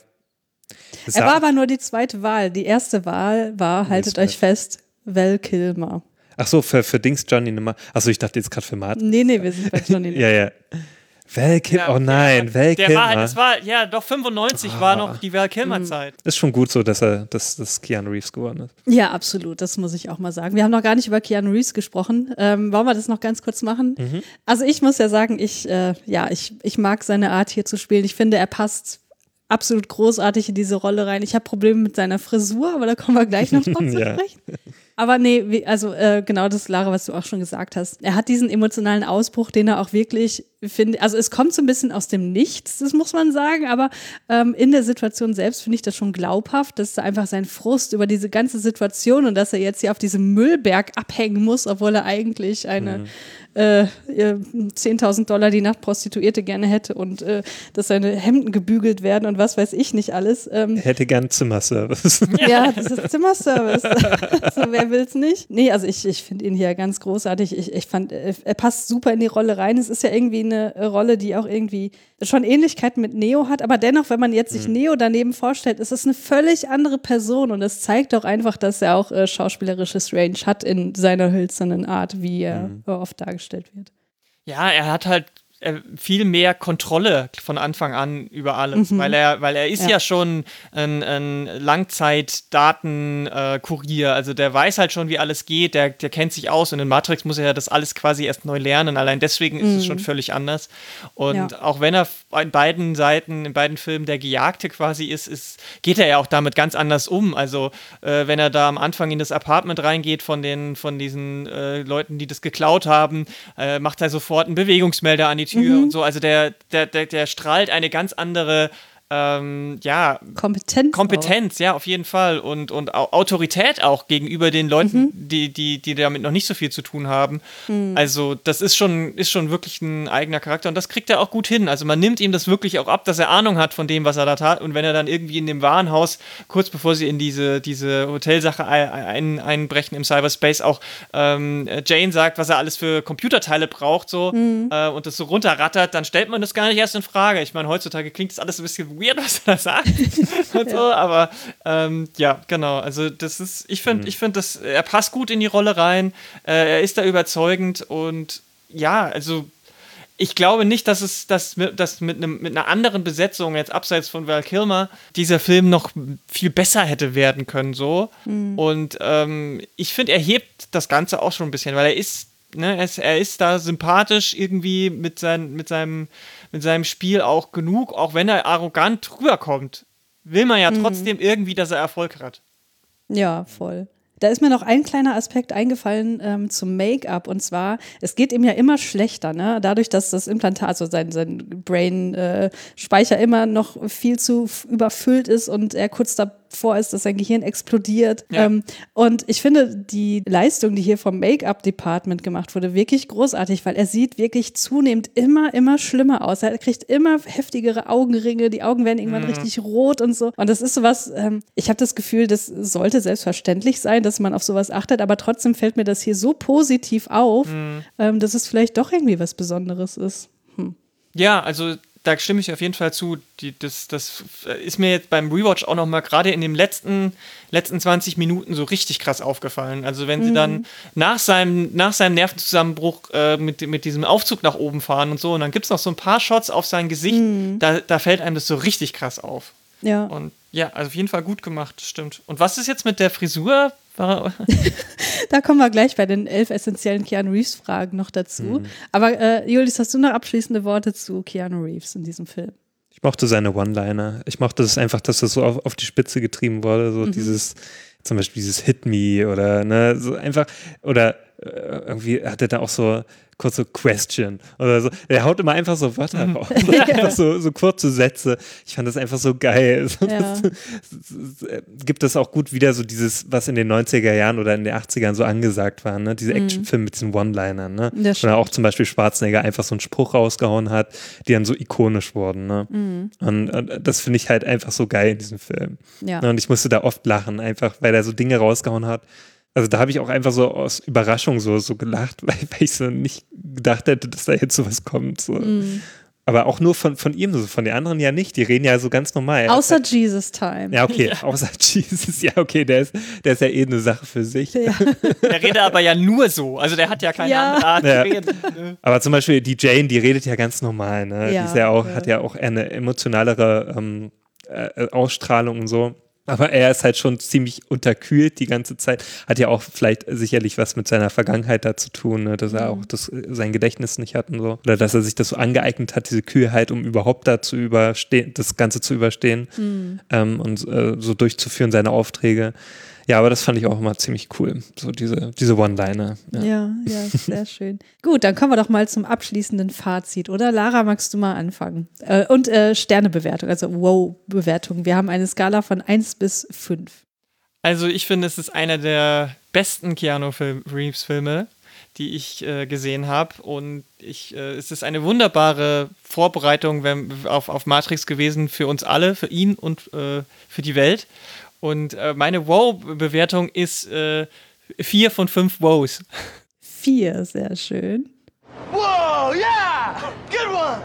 Das Er sah- war aber nur die zweite Wahl. Die erste Wahl war, haltet Smith. euch fest, Val Kilmer. Ach so, für, für Dings Johnny Nummer. Achso, ich dachte jetzt gerade für Martin. Nee, nee, wir sind bei Johnny. Ja, ja. Val Kilmer, Ja, oh nein, Val Der Kilmer. war halt, es war, ja, doch fünfundneunzig war noch die Val Kilmer-Zeit. Ist schon gut so, dass er, dass, dass Keanu Reeves geworden ist. Ja, absolut, das muss ich auch mal sagen. Wir haben noch gar nicht über Keanu Reeves gesprochen. Ähm, wollen wir das noch ganz kurz machen? Also ich muss ja sagen, ich, äh, ja, ich, ich mag seine Art hier zu spielen. Ich finde, er passt absolut großartig in diese Rolle rein. Ich habe Probleme mit seiner Frisur, aber da kommen wir gleich noch drauf zu Ja. sprechen. Aber nee, wie, also äh, genau das, Lara, was du auch schon gesagt hast. Er hat diesen emotionalen Ausbruch, den er auch wirklich finde, also es kommt so ein bisschen aus dem Nichts, das muss man sagen, aber ähm, in der Situation selbst finde ich das schon glaubhaft, dass da einfach sein Frust über diese ganze Situation und dass er jetzt hier auf diesem Müllberg abhängen muss, obwohl er eigentlich eine Mhm. äh, äh, zehntausend Dollar die Nacht Prostituierte gerne hätte und äh, dass seine Hemden gebügelt werden und was weiß ich nicht alles. Ähm, Er hätte gern Zimmerservice. ja, das ist Zimmerservice. So, wer will's nicht? Nee, also ich, ich finde ihn hier ganz großartig. Ich, ich fand, äh, er passt super in die Rolle rein. Es ist ja irgendwie eine äh, Rolle, die auch irgendwie schon Ähnlichkeiten mit Neo hat, aber dennoch, wenn man jetzt sich Neo daneben vorstellt, ist es eine völlig andere Person und das zeigt doch einfach, dass er auch äh, schauspielerisches Range hat in seiner hölzernen Art, wie er äh, oft dargestellt wird. Ja, er hat halt äh, viel mehr Kontrolle von Anfang an über alles, weil er, weil er ist ja, Ja. schon ein, ein Langzeitdatenkurier, also der weiß halt schon, wie alles geht, der, der kennt sich aus und in Matrix muss er ja das alles quasi erst neu lernen, allein deswegen ist es schon völlig anders und Ja. auch wenn er in beiden Seiten, in beiden Filmen der Gejagte quasi ist, ist geht er ja auch damit ganz anders um, also äh, wenn er da am Anfang in das Apartment reingeht von den, von diesen äh, Leuten, die das geklaut haben, äh, macht er sofort einen Bewegungsmelder an die Tür und so, also der, der, der, der strahlt eine ganz andere ähm, ja, Kompetenz. Kompetenz, ja, auf jeden Fall. Und, und Au- Autorität auch gegenüber den Leuten, Mhm. die, die, die damit noch nicht so viel zu tun haben. Mhm. Also, das ist schon, ist schon wirklich ein eigener Charakter und das kriegt er auch gut hin. Also, man nimmt ihm das wirklich auch ab, dass er Ahnung hat von dem, was er da tat. Und wenn er dann irgendwie in dem Warenhaus, kurz bevor sie in diese, diese Hotelsache ein, einbrechen im Cyberspace, auch ähm, Jane sagt, was er alles für Computerteile braucht, so, Mhm. äh, und das so runterrattert, dann stellt man das gar nicht erst in Frage. Ich meine, heutzutage klingt das alles ein bisschen weird, was er da sagt. und so, aber ähm, ja, genau. Also das ist, ich finde, ich finde, dass er passt gut in die Rolle rein. Äh, er ist da überzeugend und ja, also ich glaube nicht, dass es dass, dass mit, einem, mit einer anderen Besetzung jetzt abseits von Val Kilmer dieser Film noch viel besser hätte werden können so. Mhm. Und ähm, ich finde, er hebt das Ganze auch schon ein bisschen, weil er ist Ne, er, ist, er ist da sympathisch irgendwie mit, sein, mit, seinem, mit seinem Spiel auch genug, auch wenn er arrogant rüberkommt, will man ja Mhm. trotzdem irgendwie, dass er Erfolg hat. Ja, voll. Da ist mir noch ein kleiner Aspekt eingefallen ähm, zum Make-up und zwar, es geht ihm ja immer schlechter, ne? Dadurch, dass das Implantat, also sein, sein Brain-Speicher äh, immer noch viel zu f- überfüllt ist und er kurz davor ist, dass sein Gehirn explodiert. Ja. Ähm, und ich finde die Leistung, die hier vom Make-up-Department gemacht wurde, wirklich großartig, weil er sieht wirklich zunehmend immer, immer schlimmer aus. Er kriegt immer heftigere Augenringe, die Augen werden irgendwann Mhm. richtig rot und so. Und das ist sowas, ähm, ich habe das Gefühl, das sollte selbstverständlich sein, dass man auf sowas achtet, aber trotzdem fällt mir das hier so positiv auf, Mhm. ähm, dass es vielleicht doch irgendwie was Besonderes ist. Hm. Ja, also da stimme ich auf jeden Fall zu. Die, das, das ist mir jetzt beim Rewatch auch nochmal gerade in den letzten, letzten zwanzig Minuten so richtig krass aufgefallen. Also wenn sie Mhm. dann nach seinem, nach seinem Nervenzusammenbruch äh, mit, mit diesem Aufzug nach oben fahren und so, und dann gibt es noch so ein paar Shots auf sein Gesicht, Mhm. da, da fällt einem das so richtig krass auf. Ja. Und ja, also auf jeden Fall gut gemacht, das stimmt. Und was ist jetzt mit der Frisur? War- Da kommen wir gleich bei den elf essentiellen Keanu Reeves-Fragen noch dazu. Aber äh, Julius, hast du noch abschließende Worte zu Keanu Reeves in diesem Film? Ich mochte seine One-Liner. Ich mochte es einfach, dass das so auf, auf die Spitze getrieben wurde. So Mhm. dieses, zum Beispiel dieses Hit Me oder ne, so einfach, oder äh, irgendwie hat er da auch so kurze Question oder so. Er haut immer einfach so Wörter Mhm. raus. Einfach so, so kurze Sätze. Ich fand das einfach so geil. So, Ja. das, das, das, äh, gibt es auch gut wieder so dieses, was in den neunziger Jahren oder in den achtzigern so angesagt war, ne? Diese Mhm. Actionfilme mit diesen One-Linern, ne? Das stimmt. Oder auch zum Beispiel Schwarzenegger einfach so einen Spruch rausgehauen hat, die dann so ikonisch wurden, ne? Mhm. Und, und das finde ich halt einfach so geil in diesem Film. Ja. Und ich musste da oft lachen, einfach weil er so Dinge rausgehauen hat. Also da habe ich auch einfach so aus Überraschung so, so gelacht, weil, weil ich so nicht gedacht hätte, dass da jetzt sowas kommt. So. Mhm. Aber auch nur von, von ihm, so von den anderen ja nicht. Die reden ja so ganz normal. Außer Jesus Time. Ja, okay, außer Jesus. Ja, okay, der ist, der ist ja eh eine Sache für sich. Ja. Der redet aber ja nur so. Also der hat ja keine Ja. andere Art Ja. zu reden. Ne? Aber zum Beispiel die Jane, die redet ja ganz normal, ne? Ja, die ist ja auch, ja. hat ja auch eher eine emotionalere ähm, äh, Ausstrahlung und so. Aber er ist halt schon ziemlich unterkühlt die ganze Zeit. Hat ja auch vielleicht sicherlich was mit seiner Vergangenheit da zu tun, ne? Dass er auch das, sein Gedächtnis nicht hat und so. Oder dass er sich das so angeeignet hat, diese Kühlheit, um überhaupt da zu überstehen, das Ganze zu überstehen Mhm. ähm, und äh, so durchzuführen, seine Aufträge. Ja, aber das fand ich auch immer ziemlich cool. So diese, diese One-Liner. Ja. Ja, ja, sehr schön. Gut, dann kommen wir doch mal zum abschließenden Fazit, oder? Lara, magst du mal anfangen? Äh, und äh, Sternebewertung, also Wow-Bewertung. Wir haben eine Skala von eins bis fünf. Also ich finde, es ist einer der besten Keanu Film, Reeves Filme, die ich äh, gesehen habe. Und ich, äh, es ist eine wunderbare Vorbereitung wenn, auf, auf Matrix gewesen für uns alle, für ihn und äh, für die Welt. Und äh, meine Wow-Bewertung ist äh, vier von fünf Wows. Vier, sehr schön. Whoa, yeah! Good one!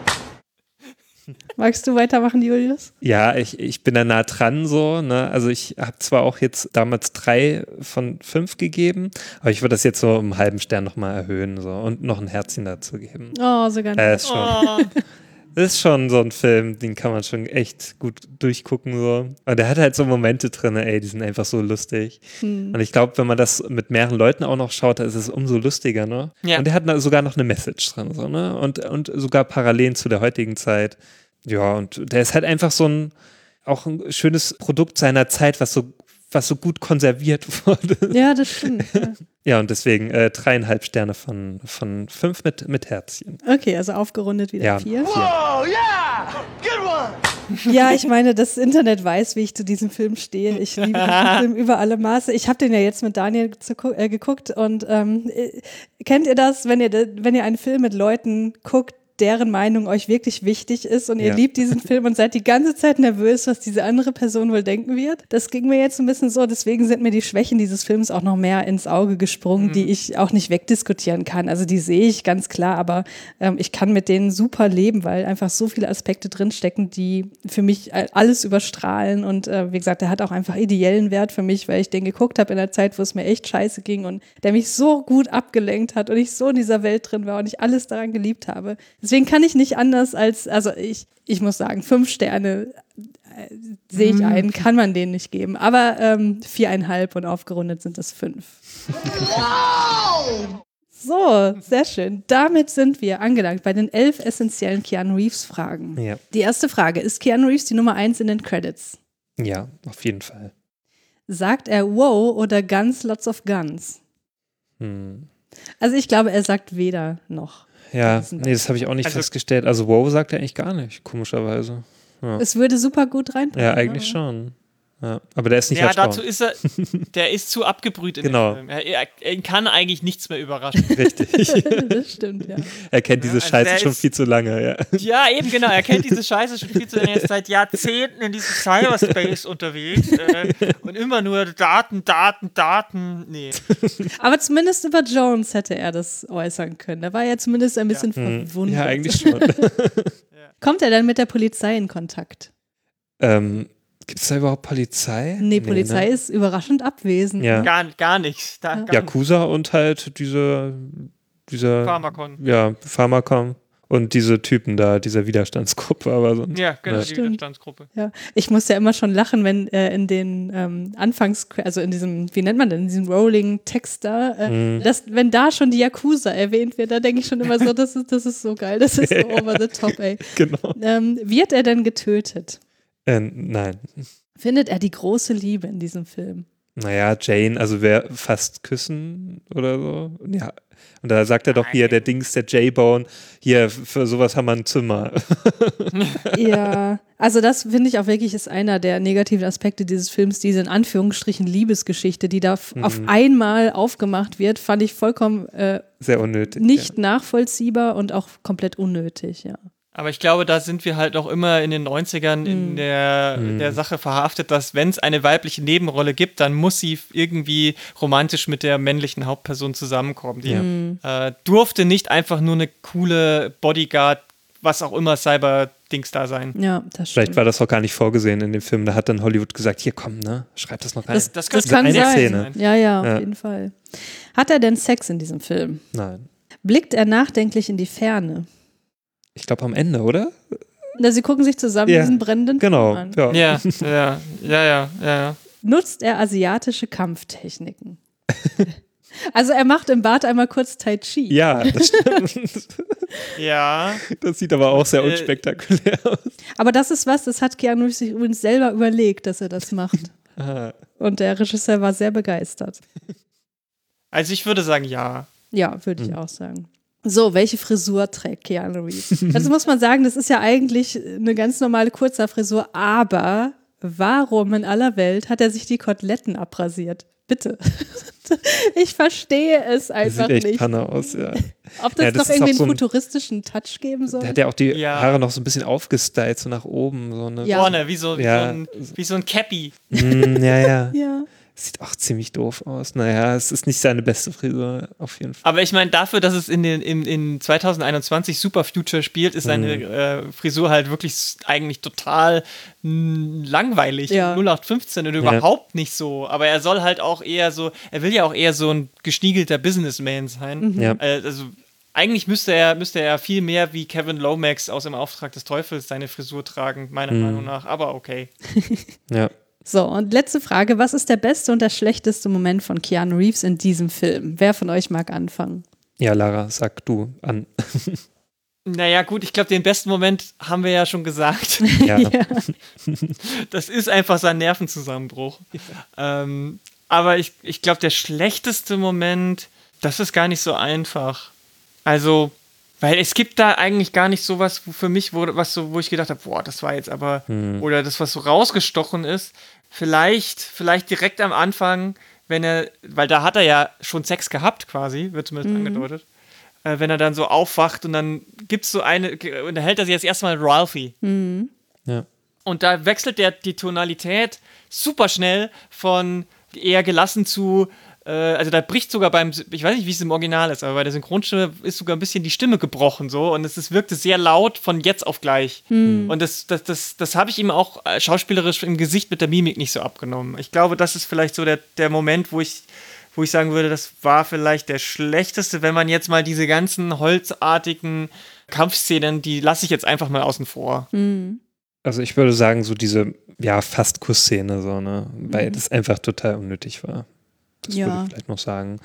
Magst du weitermachen, Julius? Ja, ich, ich bin da nah dran so, ne? Also ich habe zwar auch jetzt damals drei von fünf gegeben, aber ich würde das jetzt so um einen halben Stern nochmal erhöhen so und noch ein Herzchen dazu geben. Oh, sogar Äh, nicht. ist schon, das ist schon so ein Film, den kann man schon echt gut durchgucken so. Und der hat halt so Momente drin, ey, die sind einfach so lustig. Hm. Und ich glaube, wenn man das mit mehreren Leuten auch noch schaut, dann ist es umso lustiger, ne? Ja. Und der hat na- sogar noch eine Message drin, so, ne? Und, und sogar Parallelen zu der heutigen Zeit. Ja, und der ist halt einfach so ein, auch ein schönes Produkt seiner Zeit, was so, was so gut konserviert wurde. Ja, das stimmt. Ja. Ja, und deswegen äh, dreieinhalb Sterne von, von fünf mit, mit Herzchen. Okay, also aufgerundet wieder Ja. vier. Whoa, yeah! Good one! one. Ja, ich meine, das Internet weiß, wie ich zu diesem Film stehe. Ich liebe diesen Film über alle Maße. Ich habe den ja jetzt mit Daniel zu, äh, geguckt und ähm, äh, kennt ihr das, wenn ihr, wenn ihr einen Film mit Leuten guckt, deren Meinung euch wirklich wichtig ist und ihr Ja. liebt diesen Film und seid die ganze Zeit nervös, was diese andere Person wohl denken wird. Das ging mir jetzt ein bisschen so, deswegen sind mir die Schwächen dieses Films auch noch mehr ins Auge gesprungen, mhm. die ich auch nicht wegdiskutieren kann. Also die sehe ich ganz klar, aber ähm, ich kann mit denen super leben, weil einfach so viele Aspekte drinstecken, die für mich alles überstrahlen und äh, wie gesagt, der hat auch einfach ideellen Wert für mich, weil ich den geguckt habe in einer Zeit, wo es mir echt scheiße ging und der mich so gut abgelenkt hat und ich so in dieser Welt drin war und ich alles daran geliebt habe. Deswegen kann ich nicht anders als, also ich, ich muss sagen, fünf Sterne äh, sehe ich ein, kann man denen nicht geben. Aber ähm, viereinhalb und aufgerundet sind es fünf. Wow! So, sehr schön. Damit sind wir angelangt bei den elf essentiellen Keanu Reeves-Fragen. Ja. Die erste Frage, ist Keanu Reeves die Nummer eins in den Credits? Ja, auf jeden Fall. Sagt er wow oder Guns, lots of guns? Hm. Also ich glaube, er sagt weder noch. Ja, nee, das habe ich auch nicht Also- festgestellt. Also wow sagt er eigentlich gar nicht, komischerweise. Ja, Es würde super gut reinpassen. ja eigentlich ne? schon. Ja, aber der ist nicht Ja, erstaunt. dazu ist er, der ist zu abgebrüht in Genau. dem Film. Er, er, er kann eigentlich nichts mehr überraschen. Richtig. Das stimmt, ja. Er kennt diese also Scheiße der schon ist- viel zu lange, ja. Ja, eben genau. Er kennt diese Scheiße schon viel zu lange. Er ist seit Jahrzehnten in diesem Cyberspace unterwegs äh, und immer nur Daten, Daten, Daten. Nee. Aber zumindest über Jones hätte er das äußern können. Da war er zumindest ein bisschen verwundert. Ja, eigentlich schon. Kommt er dann mit der Polizei in Kontakt? ähm, Gibt es da überhaupt Polizei? Nee, Polizei ne? ist überraschend abwesend. Ja. Gar, gar nichts. Da, gar Yakuza und halt diese, dieser Pharmakon. Ja, Pharmakon und diese Typen da, dieser Widerstandsgruppe, aber sonst. Ja, genau, Ja. die Stimmt. Widerstandsgruppe. Ja, ich muss ja immer schon lachen, wenn äh, in den ähm, Anfangs, also in diesem, wie nennt man denn, in diesem Rolling Text da, äh, Mhm. dass, wenn da schon die Yakuza erwähnt wird, da denke ich schon immer so, das ist, das ist so geil, das ist so over the top, ey. Genau. Ähm, wird er denn getötet? Äh, nein. Findet er die große Liebe in diesem Film? Naja, Jane, also wer fast küssen oder so. Ja. Und da sagt er doch hier, der Dings, der J-Bone, hier, für sowas haben wir ein Zimmer. Ja, also das finde ich auch wirklich ist einer der negativen Aspekte dieses Films, diese in Anführungsstrichen Liebesgeschichte, die da f- Mhm. auf einmal aufgemacht wird, fand ich vollkommen äh, Sehr unnötig. nicht nachvollziehbar und auch komplett unnötig, ja. Aber ich glaube, da sind wir halt auch immer in den neunzigern in der, Mhm. der Sache verhaftet, dass wenn es eine weibliche Nebenrolle gibt, dann muss sie irgendwie romantisch mit der männlichen Hauptperson zusammenkommen. Die Ja. äh, durfte nicht einfach nur eine coole Bodyguard, was auch immer Cyber-Dings da sein. Ja, das stimmt. Vielleicht war das auch gar nicht vorgesehen in dem Film. Da hat dann Hollywood gesagt, hier komm, ne, schreib das noch rein. Das, Das das, könnte kann eine sein. Szene. Ja, ja, auf Ja. jeden Fall. Hat er denn Sex in diesem Film? Nein. Blickt er nachdenklich in die Ferne? Ich glaube am Ende, oder? Na, sie gucken sich zusammen Ja, diesen brennenden Genau. Film an. Ja. Ja, ja, ja, ja, ja. Nutzt er asiatische Kampftechniken? Also er macht im Bad einmal kurz Tai Chi. Ja, das stimmt. Ja. Das sieht aber auch sehr Äh, unspektakulär aus. Aber das ist was, das hat Keanu Reeves sich übrigens selber überlegt, dass er das macht. Ah, Und der Regisseur war sehr begeistert. Also ich würde sagen, ja. Ja, würde ich auch sagen. So, welche Frisur trägt Keanu Reeves? Das muss man sagen, das ist ja eigentlich eine ganz normale Kurzhaarfrisur, aber warum in aller Welt hat er sich die Koteletten abrasiert? Bitte. Ich verstehe es das einfach sieht echt nicht. Panne aus, ja. Ob das Ja, das noch ist irgendwie auch einen so ein- futuristischen Touch geben soll? Der hat ja auch die Ja. Haare noch so ein bisschen aufgestylt, so nach oben. So eine Ja. Vorne, wie so, wie, Ja. so ein, wie so ein Cappy. Mm, ja, ja. Ja. Sieht auch ziemlich doof aus. Naja, es ist nicht seine beste Frisur, auf jeden Fall. Aber ich meine, dafür, dass es in, den, in, in zwanzig einundzwanzig Super Future spielt, ist seine Mhm. äh, Frisur halt wirklich s- eigentlich total mh, langweilig. Ja. null acht fünfzehn und überhaupt nicht so. Aber er soll halt auch eher so, er will ja auch eher so ein geschniegelter Businessman sein. Mhm. Ja. Äh, also eigentlich müsste er, müsste er viel mehr wie Kevin Lomax aus Im Auftrag des Teufels seine Frisur tragen, meiner Mhm. Meinung nach. Aber okay. Ja. So, und letzte Frage. Was ist der beste und der schlechteste Moment von Keanu Reeves in diesem Film? Wer von euch mag anfangen? Ja, Lara, sag du an. Naja, gut, ich glaube, den besten Moment haben wir ja schon gesagt. Ja. Das ist einfach sein Nervenzusammenbruch. Ähm, aber ich, ich glaube, der schlechteste Moment, das ist gar nicht so einfach. Also, Weil es gibt da eigentlich gar nicht sowas für mich, wo, was so, wo ich gedacht habe, boah, das war jetzt aber, hm. oder das, was so rausgestochen ist. Vielleicht, vielleicht direkt am Anfang, wenn er, weil da hat er ja schon Sex gehabt quasi, wird zumindest mhm. angedeutet. Äh, wenn er dann so aufwacht und dann gibt's so eine, unterhält er sich jetzt erstmal mit Ralphie. Mhm. Ja. Und da wechselt der die Tonalität super schnell von eher gelassen zu, äh, also da bricht sogar beim, ich weiß nicht, wie es im Original ist, aber bei der Synchronstimme ist sogar ein bisschen die Stimme gebrochen so und es, es wirkte sehr laut von jetzt auf gleich. Mhm. Und das, das, das, das habe ich ihm auch schauspielerisch im Gesicht mit der Mimik nicht so abgenommen. Ich glaube, das ist vielleicht so der, der Moment, wo ich, wo ich sagen würde, das war vielleicht der schlechteste, wenn man jetzt mal diese ganzen holzartigen Kampfszenen, die lasse ich jetzt einfach mal außen vor. Mhm. Also ich würde sagen, so diese, ja, fast Kussszene, so, ne? Weil mhm. das einfach total unnötig war. Das ja. würde ich vielleicht noch sagen.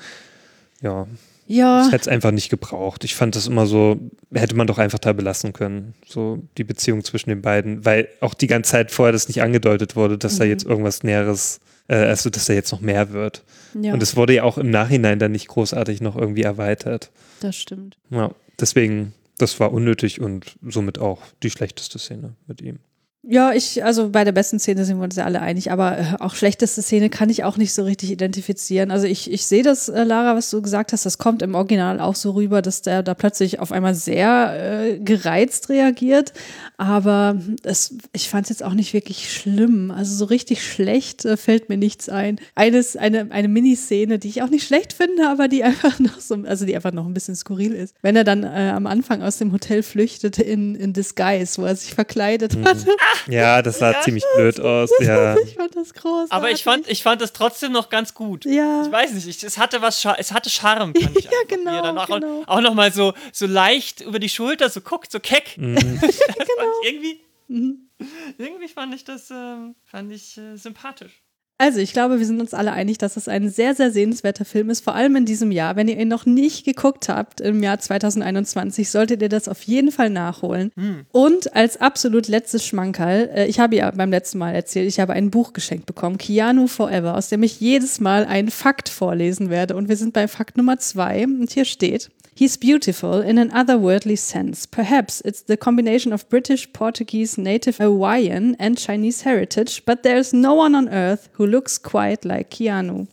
Ja. Ja. Das hätte es einfach nicht gebraucht. Ich fand das immer so, hätte man doch einfach da belassen können. So die Beziehung zwischen den beiden, weil auch die ganze Zeit vorher das nicht angedeutet wurde, dass mhm. da jetzt irgendwas Näheres, äh, also dass da jetzt noch mehr wird. Ja. Und es wurde ja auch im Nachhinein dann nicht großartig noch irgendwie erweitert. Das stimmt. Ja, deswegen, das war unnötig und somit auch die schlechteste Szene mit ihm. Ja, ich, also bei der besten Szene sind wir uns ja alle einig, aber äh, auch schlechteste Szene kann ich auch nicht so richtig identifizieren. Also ich, ich sehe das, äh, Lara, was du gesagt hast, das kommt im Original auch so rüber, dass der da plötzlich auf einmal sehr äh, gereizt reagiert, aber das, ich fand es jetzt auch nicht wirklich schlimm. Also so richtig schlecht äh, fällt mir nichts ein. Eines, eine, eine Miniszene, die ich auch nicht schlecht finde, aber die einfach noch so, also die einfach noch ein bisschen skurril ist. Wenn er dann äh, am Anfang aus dem Hotel flüchtet in, in Disguise, wo er sich verkleidet mhm. hatte. Ja, das sah ja, ziemlich blöd aus. Ja. Ich fand das großartig. Aber ich fand, ich fand das trotzdem noch ganz gut. Ja. Ich weiß nicht, ich, es hatte was, es hatte Charme, fand ich. Ja, genau. Dann auch, genau. auch noch mal so, so leicht über die Schulter, so guckt, so keck. Mhm. das genau. fand ich irgendwie, mhm. irgendwie fand ich das ähm, fand ich, äh, sympathisch. Also ich glaube, wir sind uns alle einig, dass es ein sehr, sehr sehenswerter Film ist, vor allem in diesem Jahr. Wenn ihr ihn noch nicht geguckt habt im Jahr zwanzig einundzwanzig, solltet ihr das auf jeden Fall nachholen. Hm. Und als absolut letztes Schmankerl, äh, ich habe ja beim letzten Mal erzählt, ich habe ein Buch geschenkt bekommen, Keanu Forever, aus dem ich jedes Mal einen Fakt vorlesen werde. Und wir sind bei Fakt Nummer zwei und hier steht: He's beautiful in an otherworldly sense. Perhaps it's the combination of British, Portuguese, native Hawaiian and Chinese heritage, but there's no one on earth who looks quite like Keanu.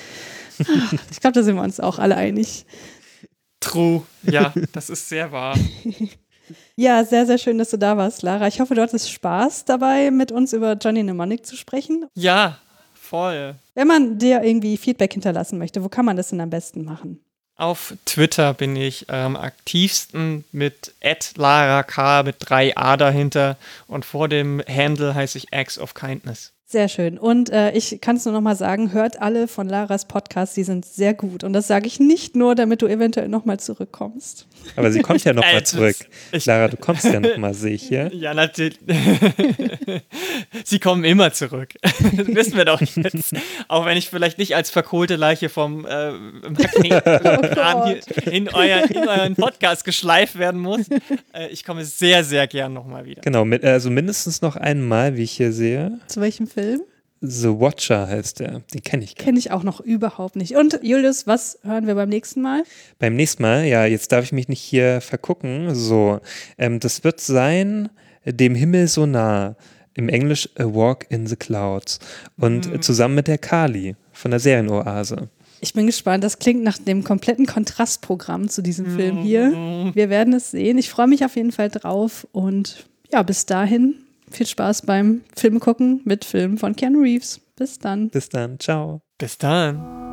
Ich glaube, da sind wir uns auch alle einig. True, ja, das ist sehr wahr. Ja, sehr, sehr schön, dass du da warst, Lara. Ich hoffe, du hattest Spaß dabei, mit uns über Johnny Mnemonic zu sprechen. Ja, voll. Wenn man dir irgendwie Feedback hinterlassen möchte, wo kann man das denn am besten machen? Auf Twitter bin ich am aktivsten mit at lara k mit drei A dahinter und vor dem Handle heiße ich Acts of Kindness. Sehr schön. Und äh, ich kann es nur noch mal sagen, hört alle von Laras Podcasts, die sind sehr gut. Und das sage ich nicht nur, damit du eventuell noch mal zurückkommst. Aber sie kommt ja noch mal Alter, zurück. ich, Lara, du kommst ja noch mal, sehe ich hier. Ja, natürlich. Sie kommen immer zurück. Das wissen wir doch jetzt. Auch wenn ich vielleicht nicht als verkohlte Leiche vom äh, Magnetkran oh hier in, euer, in euren Podcast geschleift werden muss. Äh, ich komme sehr, sehr gern noch mal wieder. Genau, mit, also mindestens noch einmal, wie ich hier sehe. Zu welchem Film? The Watcher heißt der. Den kenne ich gar nicht. Kenne ich auch noch überhaupt nicht. Und Julius, was hören wir beim nächsten Mal? Beim nächsten Mal, ja, jetzt darf ich mich nicht hier vergucken. So, ähm, das wird sein, dem Himmel so nah. Im Englisch A Walk in the Clouds. Und mhm. zusammen mit der Kali von der Serienoase. Ich bin gespannt. Das klingt nach dem kompletten Kontrastprogramm zu diesem mhm. Film hier. Wir werden es sehen. Ich freue mich auf jeden Fall drauf. Und ja, bis dahin viel Spaß beim Filme gucken mit Filmen von Keanu Reeves. Bis dann. Bis dann. Ciao. Bis dann.